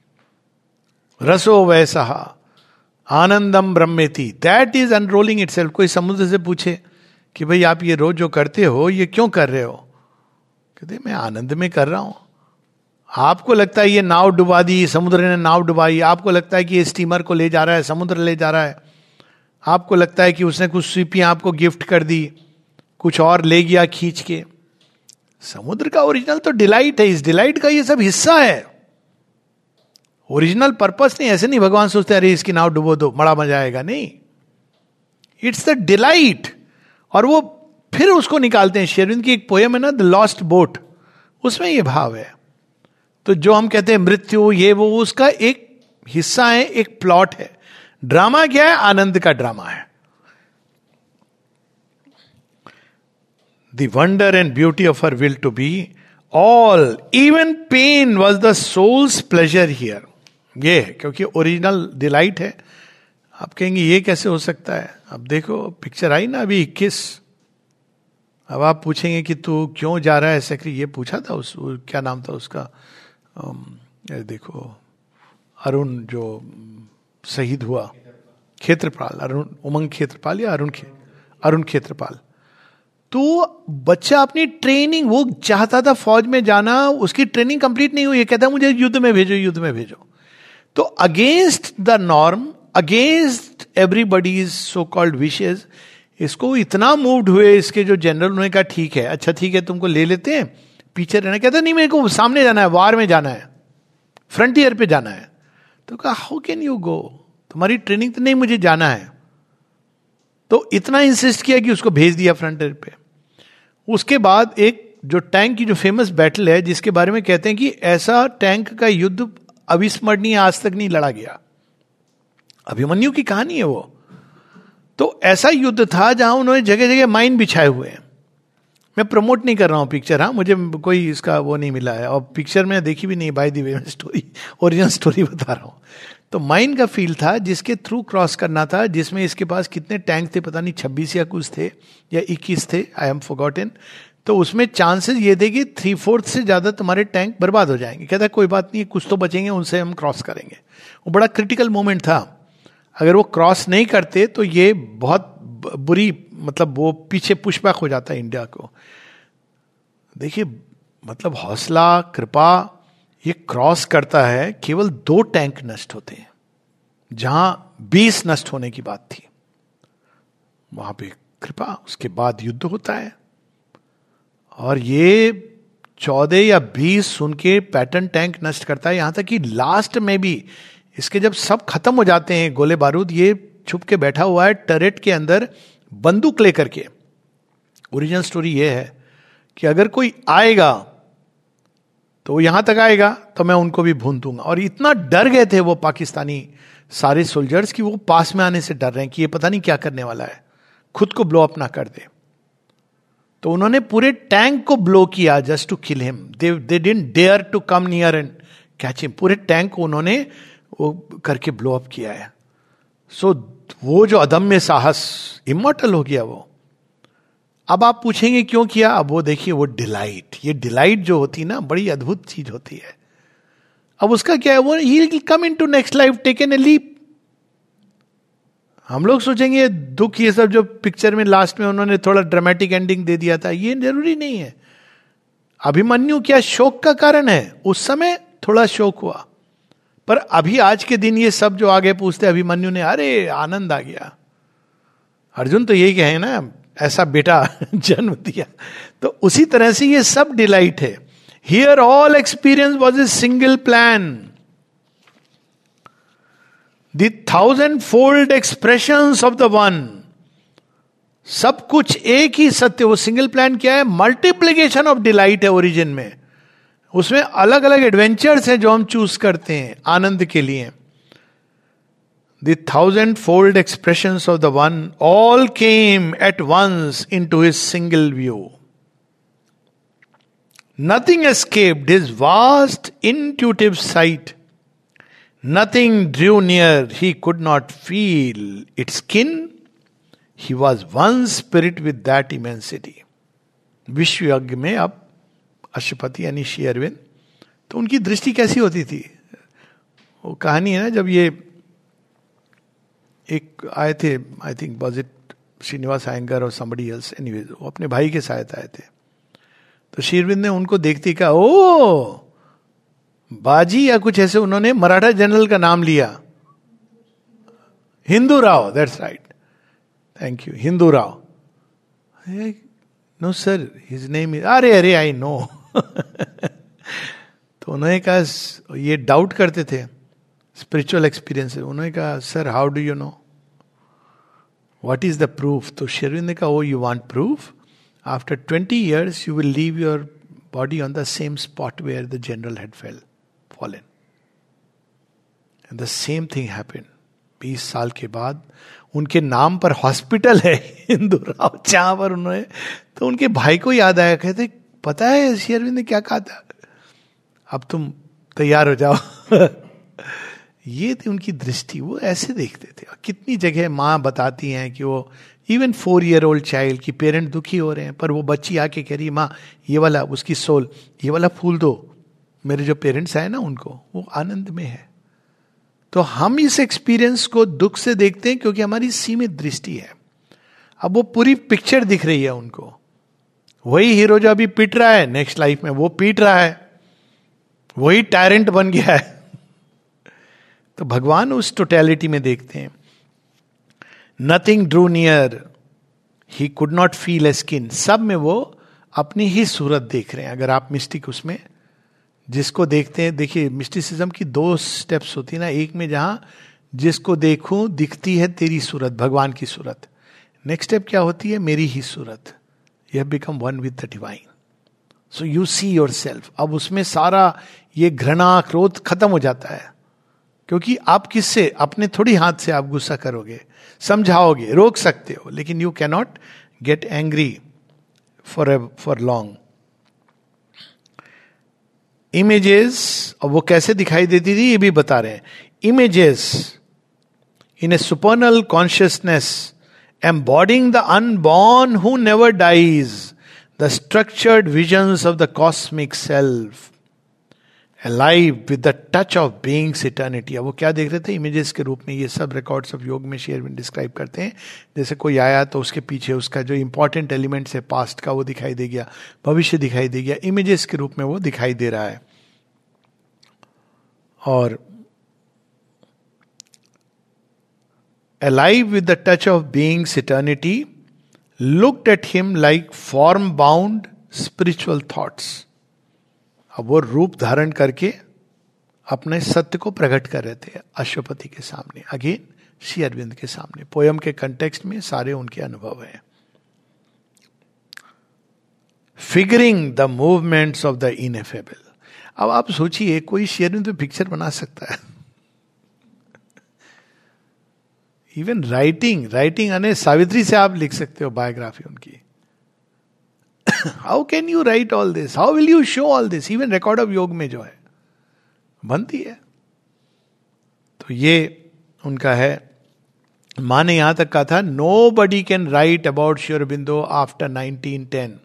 रसो वैसा आनंदम ब्रह्मेति, दैट इज अनरोलिंग इटसेल्फ. कोई समुद्र से पूछे कि भाई आप ये रोज जो करते हो ये क्यों कर रहे हो? कहते मैं आनंद में कर रहा हूं. आपको लगता है ये नाव डुबा दी, समुद्र ने नाव डुबाई. आपको लगता है कि ये स्टीमर को ले जा रहा है, समुद्र ले जा रहा है. आपको लगता है कि उसने कुछ सीपियां आपको गिफ्ट कर दी, कुछ और ले गया खींच के. समुद्र का ओरिजिनल तो डिलाइट है. इस डिलाइट का ये सब हिस्सा है, ओरिजिनल पर्पस नहीं. ऐसे नहीं भगवान सोचते अरे इसकी नाव डुबो दो बड़ा मजा आएगा, नहीं. It's the delight. और वो फिर उसको निकालते हैं. शेरविंद की एक पोयम है ना, द लॉस्ट बोट, उसमें ये भाव है. तो जो हम कहते हैं मृत्यु ये वो, उसका एक हिस्सा है, एक प्लॉट है. ड्रामा क्या है? आनंद का ड्रामा है. The wonder and beauty of her will to be all even pain was the soul's pleasure here. ये है क्योंकि ओरिजिनल डिलाइट है. आप कहेंगे ये कैसे हो सकता है? अब देखो पिक्चर आई ना अभी 21. अब आप पूछेंगे कि तू क्यों जा रहा है ऐसे. ये पूछा था उस क्या नाम था उसका, देखो अरुण जो शहीद हुआ, क्षेत्रपाल, अरुण उमंग क्षेत्रपाल या अरुण क्षेत्रपाल. तो बच्चा अपनी ट्रेनिंग, वो चाहता था फौज में जाना, उसकी ट्रेनिंग कंप्लीट नहीं हुई. ये कहता मुझे युद्ध में भेजो, युद्ध में भेजो. तो against the norm, against everybody's so called wishes, इसको इतना मूव्ड हुए इसके जो जनरल, उन्होंने कहा ठीक है, अच्छा ठीक है तुमको ले लेते हैं, पीछे रहना. कहता नहीं मेरे को सामने जाना है, वार में जाना है, फ्रंटियर पे जाना है. तो कहा हाउ कैन यू गो, तुम्हारी ट्रेनिंग तो नहीं, मुझे जाना है. तो इतना इंसिस्ट किया कि उसको भेज दिया फ्रंटियर पे. उसके बाद एक जो टैंक की जो फेमस बैटल है, जिसके बारे में कहते हैं कि ऐसा टैंक का युद्ध अविस्मरणीय आज तक नहीं लड़ा गया. अभिमन्यु की कहानी है वो। तो ऐसा युद्ध था जहां उन्होंने जगह जगह माइन बिछाए हुए हैं। मैं प्रमोट नहीं कर रहा हूं पिक्चर, हाँ, मुझे कोई इसका वो नहीं मिला है, और पिक्चर में देखी भी नहीं, by the way, story, original story बता रहा हूं। तो माइन का फील्ड था जिसके थ्रू क्रॉस करना था, जिसमें इसके पास कितने टैंक थे पता नहीं, 26 या कुछ थे या 21 थे, आई एम फॉरगॉटन। तो उसमें चांसेस ये थे कि 3/4 से ज्यादा तुम्हारे टैंक बर्बाद हो जाएंगे। कहता है कोई बात नहीं, कुछ तो बचेंगे, उनसे हम क्रॉस करेंगे। वो बड़ा क्रिटिकल मोमेंट था, अगर वो क्रॉस नहीं करते तो ये बहुत बुरी, मतलब वो पीछे पुशबैक हो जाता है इंडिया को। देखिए मतलब हौसला, कृपा, ये क्रॉस करता है, केवल 2 टैंक नष्ट होते हैं जहां 20 नष्ट होने की बात थी, वहां पे कृपा, उसके बाद युद्ध होता है। और ये 14 या 20 सुन के पैटर्न टैंक नष्ट करता है, यहां तक कि लास्ट में भी इसके जब सब खत्म हो जाते हैं गोले बारूद, ये छुप के बैठा हुआ है टरेट के अंदर बंदूक लेकर के। ओरिजिनल स्टोरी ये है कि अगर कोई आएगा तो वो यहां तक आएगा तो मैं उनको भी भून दूंगा। और इतना डर गए थे वो पाकिस्तानी सारे सोल्जर्स कि वो पास में आने से डर रहे हैं कि ये पता नहीं क्या करने वाला है, खुद को ब्लो अप ना कर दे। तो उन्होंने पूरे टैंक को ब्लो किया just to kill him. They didn't dare to come near and catch him. पूरे टैंक को उन्होंने वो करके ब्लो अप किया है। सो वो जो अदम्य साहस, इमॉर्टल हो गया वो। अब आप पूछेंगे क्यों किया, अब वो देखिए वो डिलाइट, ये डिलाइट जो होती ना, बड़ी अद्भुत चीज होती है। अब उसका क्या है, वो he will come into next life, taken a leap. हम लोग सोचेंगे दुख, ये सब जो पिक्चर में लास्ट में उन्होंने थोड़ा ड्रामेटिक एंडिंग दे दिया था, ये जरूरी नहीं है। अभिमन्यु क्या शोक का कारण है, उस समय थोड़ा शोक हुआ, पर अभी आज के दिन ये सब जो आगे पूछते अभिमन्यु ने, अरे आनंद आ गया। अर्जुन तो यही कहे ना, ऐसा बेटा जन्म दिया। तो उसी तरह से ये सब डिलाइट है। Here all experience was a single plan, the 1000-fold expressions of the one. सब कुछ एक ही सत्य। वो सिंगल प्लान क्या है, मल्टीप्लीकेशन ऑफ डिलाइट है ओरिजिन में। उसमें अलग अलग एडवेंचर्स हैं जो हम चूज करते हैं आनंद के लिए। The 1000-fold expressions of the one all came at once into his single view. Nothing escaped his vast intuitive sight. Nothing drew near he could not feel its kin. He was one spirit with that immensity. विश्व यज्ञ में अब अशुपति यानी श्री अरविंद, तो उनकी दृष्टि कैसी होती थी। वो कहानी है ना, जब ये एक आए थे, I think was it Srinivasa Iyengar और समबडी एल्स, एनीवेज वो अपने भाई के साथ आए थे। तो श्री अरविंद ने उनको देखते ही कहा, ओ बाजी या कुछ ऐसे, उन्होंने मराठा जनरल का नाम लिया, Hindu Rao, that's right, thank you, Hindu Rao. No sir, his name is, अरे अरे आई नो। तो उन्होंने कहा, ये डाउट करते थे स्पिरिचुअल एक्सपीरियंस। उन्होंने कहा, sir how do you know, what is the proof. तो शेरविंद ने कहा, oh you want proof, after 20 years you will leave your body on the same spot where the general had fallen, and the same thing happened. 20 साल के बाद उनके नाम पर हॉस्पिटल है हिंदू राव, जहां पर उन्होंने, तो उनके भाई को याद आया, कहते पता है शेरविंद ने क्या कहा था, अब तुम तैयार हो जाओ। ये थी उनकी दृष्टि, वो ऐसे देखते थे। कितनी जगह माँ बताती हैं कि वो इवन 4-year-old चाइल्ड की पेरेंट दुखी हो रहे हैं, पर वो बच्ची आके कह रही, माँ ये वाला, उसकी सोल, ये वाला फूल दो, मेरे जो पेरेंट्स आए ना उनको, वो आनंद में है। तो हम इस एक्सपीरियंस को दुख से देखते हैं क्योंकि हमारी सीमित दृष्टि है। अब वो पूरी पिक्चर दिख रही है उनको, वही हीरो जो अभी पीट रहा है नेक्स्ट लाइफ में वो पीट रहा है, वही टायरेंट बन गया है। तो भगवान उस टोटैलिटी में देखते हैं। Nothing drew near he could not feel a skin, सब में वो अपनी ही सूरत देख रहे हैं। अगर आप मिस्टिक उसमें जिसको देखते हैं, देखिए मिस्टिसिज्म की 2 स्टेप्स होती है ना, एक में जहां जिसको देखूं दिखती है तेरी सूरत, भगवान की सूरत। नेक्स्ट स्टेप क्या होती है, मेरी ही सूरत, you have become one with the divine, so you see yourself. अब उसमें सारा ये घृणा क्रोध खत्म हो जाता है, क्योंकि आप किससे, अपने थोड़ी हाथ से आप गुस्सा करोगे, समझाओगे, रोक सकते हो, लेकिन you cannot get angry for long. Images, और वो कैसे दिखाई देती थी ये भी बता रहे हैं. Images in a supernal consciousness embodying the unborn who never dies, the structured visions of the cosmic self, alive with the touch of being's eternity. अब वो क्या देख रहे थे इमेजेस के रूप में, ये सब रिकॉर्ड्स ऑफ योग में श्री अरविंद डिस्क्राइब करते हैं. जैसे कोई आया तो उसके पीछे उसका जो इंपॉर्टेंट एलिमेंट्स है पास्ट का वो दिखाई दे गया, भविष्य दिखाई दे गया, इमेजेस के रूप में वो दिखाई दे रहा है. और alive with the touch of being's eternity, looked at him like form-bound spiritual thoughts. अब वो रूप धारण करके अपने सत्य को प्रकट कर रहे थे अश्वपति के सामने, अगेन श्री अरविंद के सामने. पोयम के कंटेक्स्ट में सारे उनके अनुभव हैं. Figuring the movements of the ineffable. अब आप सोचिए कोई श्री अरविंद पे पिक्चर बना सकता है. इवन राइटिंग यानी सावित्री से आप लिख सकते हो बायोग्राफी उनकी. How can you write all this, how will you show all this. Even record of Yoga में जो है बनती है. तो ये उनका है. मां ने यहां तक कहा था nobody can write about Shri Aurobindo after 1910.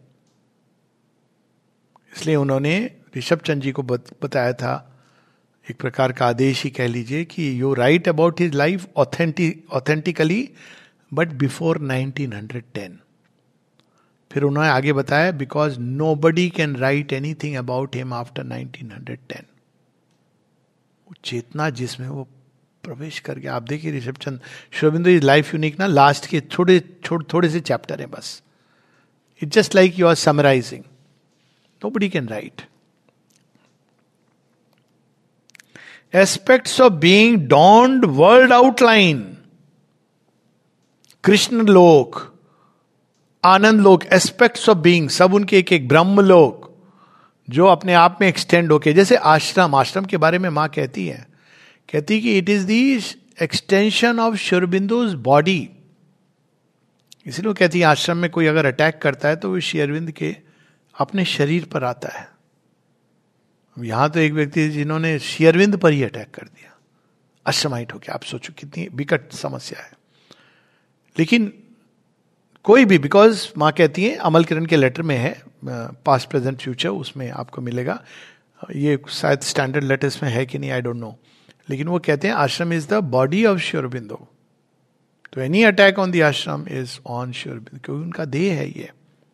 इसलिए उन्होंने ऋषभ चंद जी को बताया था, एक प्रकार का आदेश ही कह लीजिए, कि you write about his life authentically but before 1910. फिर उन्होंने आगे बताया because nobody can write anything about him after 1910. वो चेतना जिसमें वो प्रवेश कर गया. आप देखिए Rishabh Chand Shri Aurobindo his life unique ना, लास्ट के थोड़े से चैप्टर हैं बस. It's just like you are summarising. Nobody can write. Aspects of being dawned world outline. कृष्ण लोक, आनंद लोक, एस्पेक्ट्स ऑफ बीइंग, सब उनके एक एक. ब्रह्म लोक जो अपने आप में एक्सटेंड होके, जैसे आश्रम के बारे में मां कहती है कि it is the extension of Shri Aurobindo's body. इसलिए वो कहती है आश्रम में कोई अगर अटैक करता है तो वो श्री अरविंद के अपने शरीर पर आता है. यहां तो एक व्यक्ति जिन्होंने श्री अरविंद पर ही अटैक कर दिया अश्रमाइट होकर. आप सोचो कितनी विकट समस्या है. लेकिन कोई भी, बिकॉज मां कहती है, अमल किरण के लेटर में है, पास्ट प्रेजेंट फ्यूचर, उसमें आपको मिलेगा. ये शायद स्टैंडर्ड लेटर्स में है कि नहीं आई डोंट नो, लेकिन वो कहते हैं ashram is the body of Shri Aurobindo. तो any attack on the ashram is on Shri Aurobindo, क्योंकि उनका देह है ये.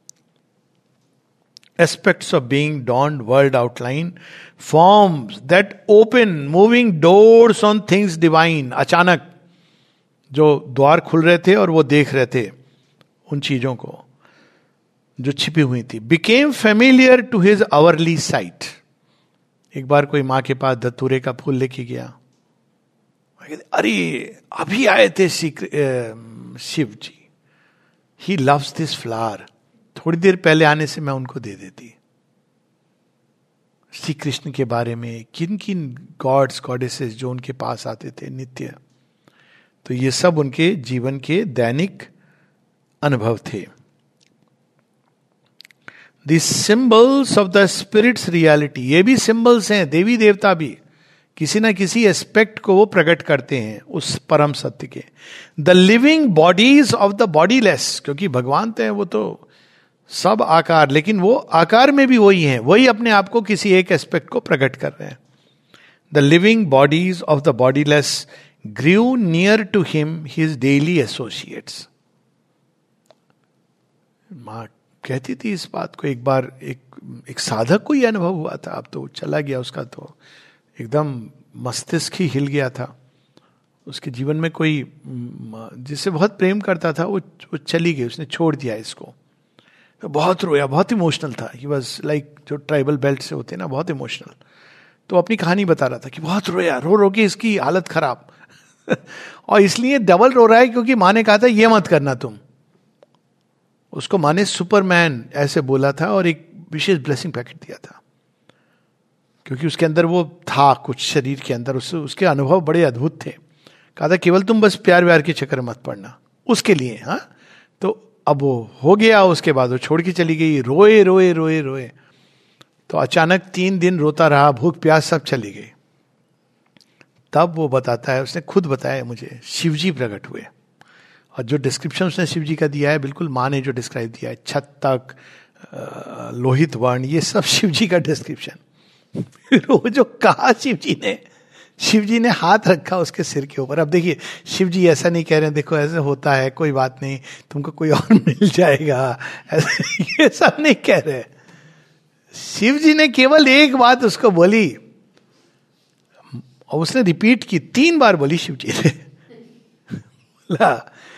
Aspects of being dawned world outline, forms that open moving doors on things divine. अचानक जो द्वार खुल रहे थे और वो देख रहे थे उन चीजों को जो छिपी हुई थी. became familiar to his hourly sight. एक बार कोई मां के पास धतूरे का फूल लेके गया, अरे अभी आए थे शिव जी, he loves this flower, थोड़ी देर पहले आने से मैं उनको दे देती. श्री कृष्ण के बारे में किन किन गॉड्स गॉडेसेस जो उनके पास आते थे नित्य, तो ये सब उनके जीवन के दैनिक अनुभव थे. The symbols of the spirit's reality, ये भी सिंबल्स हैं. देवी देवता भी किसी ना किसी एस्पेक्ट को वो प्रकट करते हैं उस परम सत्य के. The living bodies of the bodiless, क्योंकि भगवान तो है वो तो सब आकार, लेकिन वो आकार में भी वही हैं, वही अपने आप को किसी एक एस्पेक्ट को प्रकट कर रहे हैं. The living bodies of the bodiless grew near to him his daily associates. मां कहती थी इस बात को. एक बार एक साधक को ही अनुभव हुआ था, अब तो चला गया, उसका तो एकदम मस्तिष्क ही हिल गया था. उसके जीवन में कोई जिससे बहुत प्रेम करता था वो चली गई, उसने छोड़ दिया इसको. तो बहुत रोया, बहुत इमोशनल था. ही वॉज लाइक जो ट्राइबल बेल्ट से होते हैं ना, बहुत इमोशनल. तो अपनी कहानी बता रहा था कि बहुत रोया, रो के इसकी हालत खराब और इसलिए डबल रो रहा है क्योंकि माँ ने कहा था ये मत करना तुम. उसको माँ ने सुपरमैन ऐसे बोला था और एक विशेष ब्लेसिंग पैकेट दिया था. क्योंकि उसके अंदर वो था कुछ शरीर के अंदर, उसके अनुभव बड़े अद्भुत थे। कहा था केवल तुम बस प्यार व्यार के चक्कर मत पड़ना उसके लिए। हाँ, तो अब वो हो गया, उसके बाद वो छोड़ के चली गई, रोए रोए रोए रोए। तो अचानक 3 दिन रोता रहा, भूख प्यास सब चली गई। तब वो बताता है, उसने खुद बताया मुझे, शिवजी प्रकट हुए। और जो डिस्क्रिप्शन उसने शिवजी का दिया है, बिल्कुल माँ ने जो डिस्क्राइब दिया है, छत्तक, लोहित वर्ण, ये सब शिवजी का डिस्क्रिप्शन। फिर वो जो कहा शिवजी ने हाथ रखा उसके सिर के ऊपर। अब देखिए, शिवजी ऐसा नहीं कह रहे हैं देखो ऐसे होता है, कोई बात नहीं, तुमको कोई और मिल जाएगा, ऐसा ये सब नहीं कह रहे। शिवजी ने केवल एक बात उसको बोली, और उसने रिपीट की, 3 बार बोली शिवजी ने। बोला,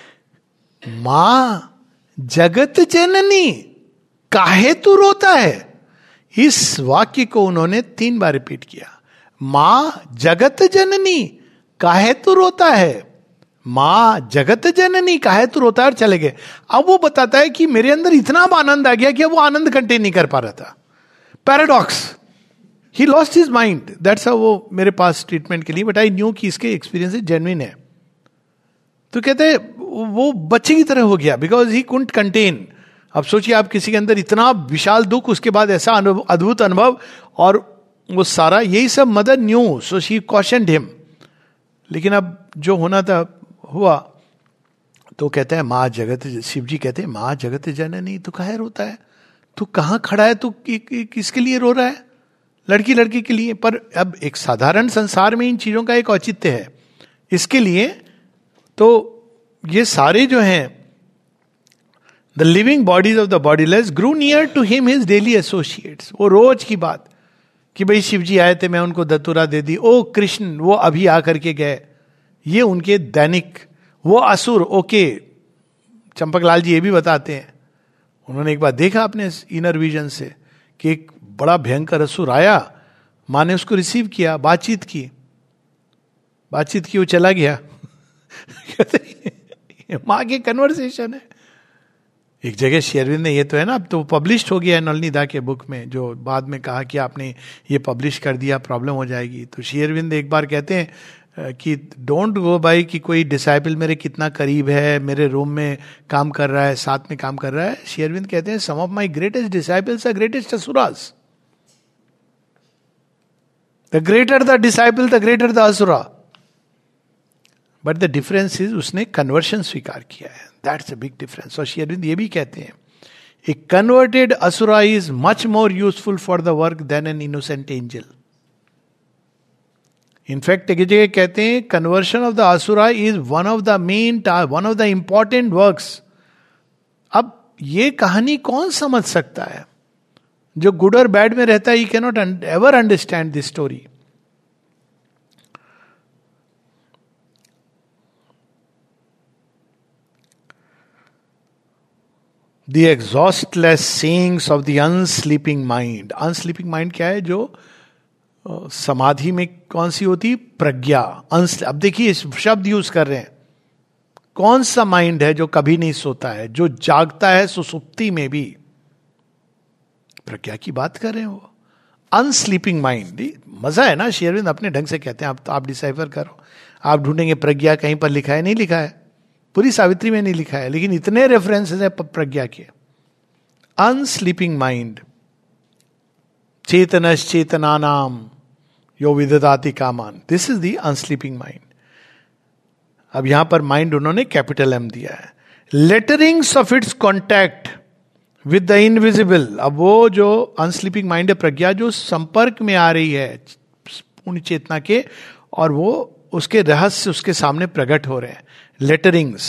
मां जगत जननी काहे तू रोता है। इस वाक्य को उन्होंने 3 बार रिपीट किया। मां जगत जननी काहे तू रोता है, मां जगत जननी काहे तू रोता है, और चले गए। अब वो बताता है कि मेरे अंदर इतना आनंद आ गया कि अब वो आनंद कंटेन नहीं कर पा रहा था। Paradox, he lost his mind, that's how वो मेरे पास ट्रीटमेंट के लिए, बट आई न्यू कि इसके एक्सपीरियंस जेन्युइन है। तो कहते हैं वो बच्चे की तरह हो गया, बिकॉज ही कुडंट कंटेन। अब सोचिए आप किसी के अंदर इतना विशाल दुख, उसके बाद ऐसा अद्भुत अनुभव, और वो सारा यही सब mother knew, so she cautioned him. लेकिन अब जो होना था हुआ। तो कहते हैं माँ जगत, शिवजी कहते हैं माँ जगत जननी, तू काहे रोता है, तू कहाँ खड़ा है, तू किसके लिए रो रहा है, लड़की के लिए। पर अब एक साधारण संसार में इन चीजों का एक औचित्य है। इसके लिए तो ये सारे जो हैं, the living bodies of the bodiless grew near to him his daily associates. वो रोज की बात कि भाई शिवजी आए थे, मैं उनको दत्तुरा दे दी, ओ कृष्ण वो अभी आकर के गए, ये उनके दैनिक। वो असुर, ओके, चंपकलाल जी ये भी बताते हैं, उन्होंने एक बार देखा अपने इनर विजन से कि एक बड़ा भयंकर असुर आया, माँ ने उसको रिसीव किया, बातचीत की, वो चला गया। माँ के कन्वर्सेशन है। एक जगह शेरविंद ने, ये तो है ना, अब तो पब्लिश हो गया है नलनीदा के बुक में, जो बाद में कहा कि आपने ये पब्लिश कर दिया प्रॉब्लम हो जाएगी। तो शेरविंद एक बार कहते हैं कि डोंट गो बाय कि कोई डिसाइपल मेरे कितना करीब है, मेरे रूम में काम कर रहा है, साथ में काम कर रहा है। शेरविंद कहते हैं some of my greatest disciples are greatest asuras. The greater the disciple the greater the asura. But the difference is उसने कन्वर्शन स्वीकार किया है, दैट्स अ बिग डिफरेंस। और श्री अरविंद ये भी कहते हैं a converted asura is much more useful for the work than an innocent angel. In fact एक जगह कहते हैं conversion of the asura is one of the important works. अब ये कहानी कौन समझ सकता है, जो गुड और बैड में रहता है, he can not ever understand this story. The exhaustless sayings of the unsleeping mind. Unsleeping mind क्या है, जो समाधि में कौन सी होती, प्रज्ञा। अब देखिए शब्द यूज कर रहे हैं, कौन सा माइंड है जो कभी नहीं सोता है, जो जागता है सुसुप्ति में भी। प्रज्ञा की बात कर रहे हैं वो, अनस्लीपिंग माइंड। मजा है ना, शेर अरविंद अपने ढंग से कहते हैं, आप डिसाइफर करो, आप ढूंढेंगे प्रज्ञा कहीं पर लिखा है, नहीं लिखा है, पूरी सावित्री में नहीं लिखा है, लेकिन इतने रेफरेंसेस है प्रज्ञा के। अनस्लीपिंग माइंड, चेतनश चेतनानाम यो विदधाति कामान, this is the unsleeping mind. अब यहां पर माइंड उन्होंने कैपिटल एम दिया है। Letterings of its contact with the invisible. अब वो जो अनस्लीपिंग माइंड है, प्रज्ञा, जो संपर्क में आ रही है पूर्ण चेतना के, और वो उसके रहस्य उसके सामने प्रकट हो रहे हैं। Letterings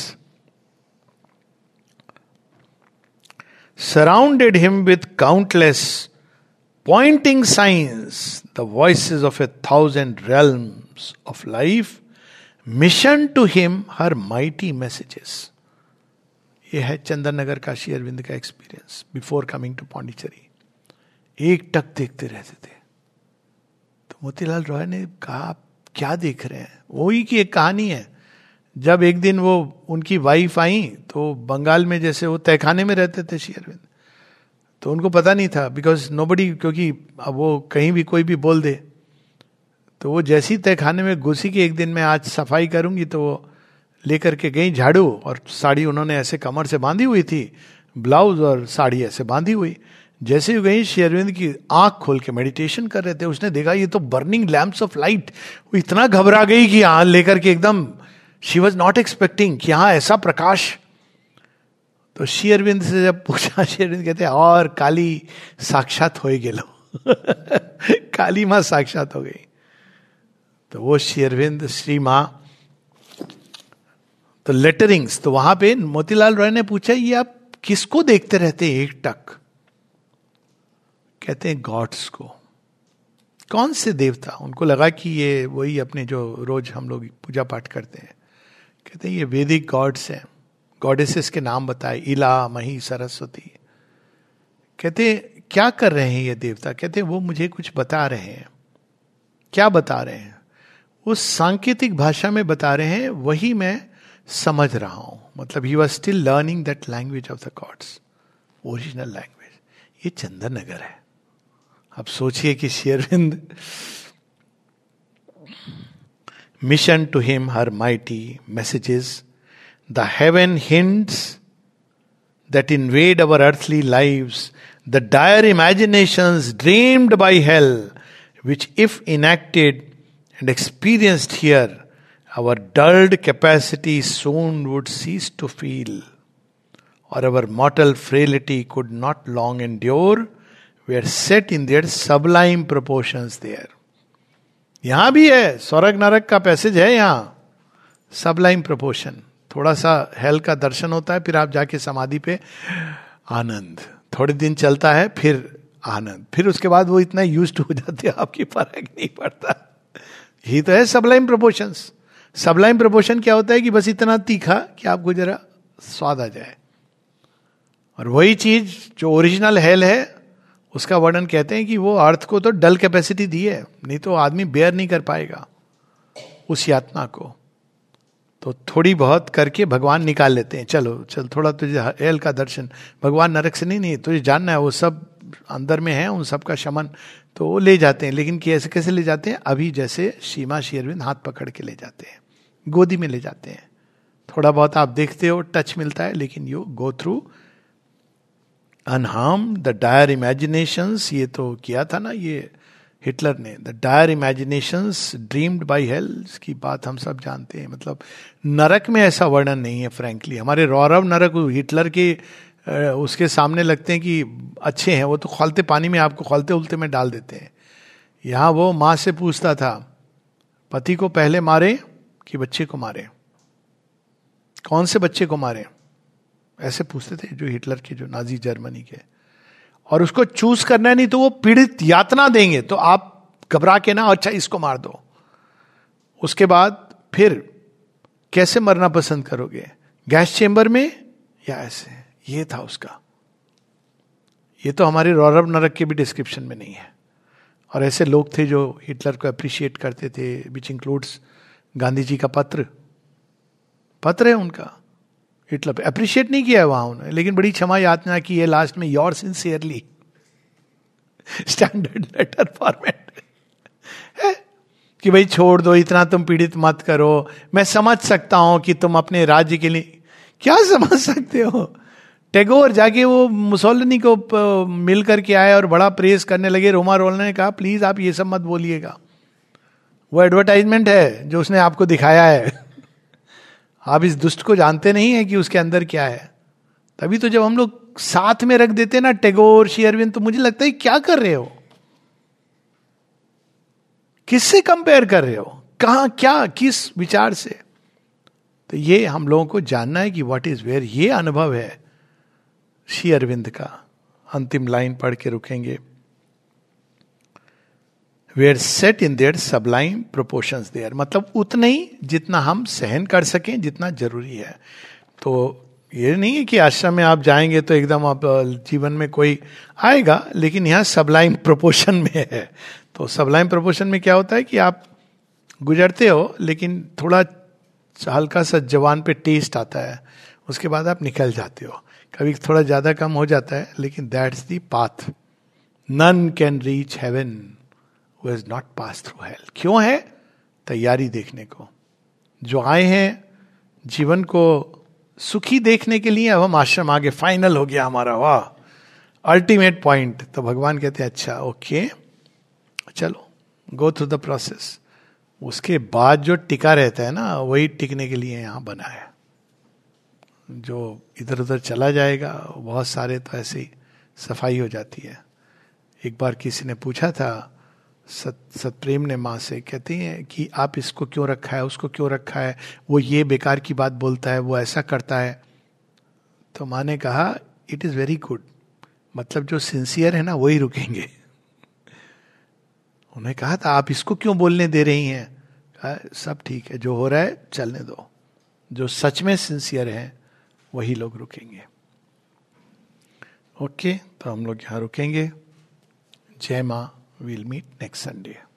surrounded him with countless pointing signs, the voices of 1,000 realms of life, mission to him her mighty messages. ये है चंदन नगर काशी अरविंद का experience before coming to Pondicherry. एक टक देखते रहते थे। तो मोतीलाल रॉय ने कहा आप क्या देख रहे हैं, वही की एक कहानी है। जब एक दिन वो उनकी वाइफ आई, तो बंगाल में जैसे वो तहखाने में रहते थे श्री अरविंद, तो उनको पता नहीं था, बिकॉज नोबडी, क्योंकि अब वो कहीं भी कोई भी बोल दे, तो वो जैसी तय खाने में घुसी कि एक दिन मैं आज सफाई करूंगी, तो वो लेकर के गई झाड़ू, और साड़ी उन्होंने ऐसे कमर से बांधी हुई थी, ब्लाउज और साड़ी ऐसे बांधी हुई। जैसे ही गई, श्री अरविंद की आंख खोल के मेडिटेशन कर रहे थे, उसने देखा ये तो बर्निंग लैंप्स ऑफ लाइट। वो इतना घबरा गई कि हाँ लेकर के एकदम, शी वॉज नॉट एक्सपेक्टिंग कि हाँ ऐसा प्रकाश। तो श्री अरविंद से जब पूछा, श्री अरविंद कहते हैं और काली साक्षात हो गेलो काली माँ साक्षात हो गई। तो वो श्री अरविंद, श्री माँ, तो लेटरिंग्स, तो वहां पे मोतीलाल रॉय ने पूछा ये आप किसको देखते रहते हैं एकटक? कहते हैं गॉड्स को। कौन से देवता? उनको लगा कि ये वही अपने जो रोज हम लोग पूजा पाठ करते हैं। कहते हैं ये वैदिक गॉड्स हैं। गॉडेसेस के नाम बताए, इला, मही, सरस्वती। कहते क्या कर रहे हैं ये देवता? कहते वो मुझे कुछ बता रहे हैं। क्या बता रहे हैं? उस सांकेतिक भाषा में बता रहे हैं, वही मैं समझ रहा हूं। मतलब he was still learning that language of the gods, original language. ये चंदन नगर है। अब सोचिए कि Shri Arvind, mission to him her mighty messages, the heaven hints that invade our earthly lives, the dire imaginations dreamed by hell, which if enacted and experienced here, our dulled capacity soon would cease to feel, or our mortal frailty could not long endure, were set in their sublime proportions there. यहां भी है, स्वर्ग नरक का passage है यहां, Sublime proportion. थोड़ा सा हेल का दर्शन होता है, फिर आप जाके समाधि पे आनंद, थोड़े दिन चलता है, फिर आनंद, फिर उसके बाद वो इतना यूज्ड हो जाते हैं आपकी फर्क नहीं पड़ता। यही तो है सबलाइम प्रोपोर्शंस। सबलाइम प्रोपोर्शन क्या होता है कि बस इतना तीखा कि आपको जरा स्वाद आ जाए। और वही चीज जो ओरिजिनल हेल है, उसका वर्णन कहते हैं कि वो अर्थ को तो डल कैपेसिटी दी है, नहीं तो आदमी बेयर नहीं कर पाएगा उस यातना को। तो थोड़ी बहुत करके भगवान निकाल लेते हैं, चलो चल थोड़ा तुझे हेल का दर्शन, भगवान नरक से नहीं तुझे जानना है, वो सब अंदर में है, उन सब का शमन, तो वो ले जाते हैं। लेकिन कैसे कैसे ले जाते हैं? अभी जैसे सीमा श्री अरविंद हाथ पकड़ के ले जाते हैं, गोदी में ले जाते हैं, थोड़ा बहुत आप देखते हो टच मिलता है, लेकिन you go through unharmed the dire imaginations. ये तो किया था ना ये हिटलर ने, the dire imaginations dreamed by hell, इसकी बात हम सब जानते हैं। मतलब नरक में ऐसा वर्णन नहीं है फ्रैंकली। हमारे रौरव नरक हिटलर के उसके सामने लगते हैं कि अच्छे हैं, वो तो खौलते पानी में आपको खौलते उलते में डाल देते हैं। यहाँ वो माँ से पूछता था, पति को पहले मारे कि बच्चे को मारे, कौन से बच्चे को मारे, ऐसे पूछते थे जो हिटलर के, जो नाजी जर्मनी के। और उसको चूज करना है, नहीं तो वो पीड़ित यातना देंगे, तो आप घबरा के ना अच्छा इसको मार दो। उसके बाद फिर कैसे मरना पसंद करोगे, गैस चेंबर में या ऐसे? ये था उसका। ये तो हमारे रौरव नरक के भी डिस्क्रिप्शन में नहीं है। और ऐसे लोग थे जो हिटलर को अप्रिशिएट करते थे, विच इंक्लूड्स गांधी जी का पत्र है उनका। हिटलर अप्रिशिएट नहीं किया है वहां उन्होंने, लेकिन बड़ी क्षमा याचना की है लास्ट में, yours sincerely, standard letter format है कि भाई छोड़ दो, इतना तुम पीड़ित मत करो, मैं समझ सकता हूं कि तुम अपने राज्य के लिए क्या समझ सकते हो। टैगोर जाके वो मुसोलिनी को मिल करके आए और बड़ा प्रेस करने लगे। रोमा रोलना ने कहा प्लीज आप ये सब मत बोलिएगा, वो एडवर्टाइजमेंट है जो उसने आपको दिखाया है, आप इस दुष्ट को जानते नहीं है कि उसके अंदर क्या है। तभी तो जब हम लोग साथ में रख देते ना टैगोर, श्री अरविंद, तो मुझे लगता है क्या कर रहे हो, किससे कंपेयर कर रहे हो, कहां क्या किस विचार से? तो ये हम लोगों को जानना है कि व्हाट इज वेयर। ये अनुभव है श्री अरविंद का। अंतिम लाइन पढ़ के रुकेंगे। Were set in their sublime proportions there, मतलब उतना ही जितना हम सहन कर सकें, जितना जरूरी है। तो ये नहीं है कि आश्रम में आप जाएंगे तो एकदम आप जीवन में कोई आएगा, लेकिन यहाँ सबलाइम प्रोपोर्शन में है। तो सबलाइम प्रोपोर्शन में क्या होता है कि आप गुजरते हो, लेकिन थोड़ा हल्का सा जवान पे टेस्ट आता है, उसके बाद आप निकल जाते हो। कभी थोड़ा ज्यादा कम हो जाता है, लेकिन that's the path. None can reach heaven who has not pass through hell. क्यों है? तैयारी देखने को. जो आए हैं जीवन को सुखी देखने के लिए, अब हम आश्रम आगे फाइनल हो गया हमारा, वाह अल्टीमेट पॉइंट. तो भगवान कहते हैं अच्छा ओके चलो गो थ्रू द प्रोसेस. उसके बाद जो टिका रहता है ना, वही टिकने के लिए यहां बना है. जो इधर उधर चला जाएगा, बहुत सारे तो ऐसे ही सफाई हो जाती है. एक बार किसी ने पूछा था, सतप्रेम ने माँ से, कहती हैं कि आप इसको क्यों रखा है, उसको क्यों रखा है, वो ये बेकार की बात बोलता है, वो ऐसा करता है. तो माँ ने कहा इट इज वेरी गुड. मतलब जो सिंसियर है ना वही रुकेंगे. उन्होंने कहा था आप इसको क्यों बोलने दे रही हैं. कहा सब ठीक है, जो हो रहा है चलने दो. जो सच में सिंसियर है वही लोग रुकेंगे. ओके, तो हम लोग यहाँ रुकेंगे. जय माँ. We'll meet next Sunday.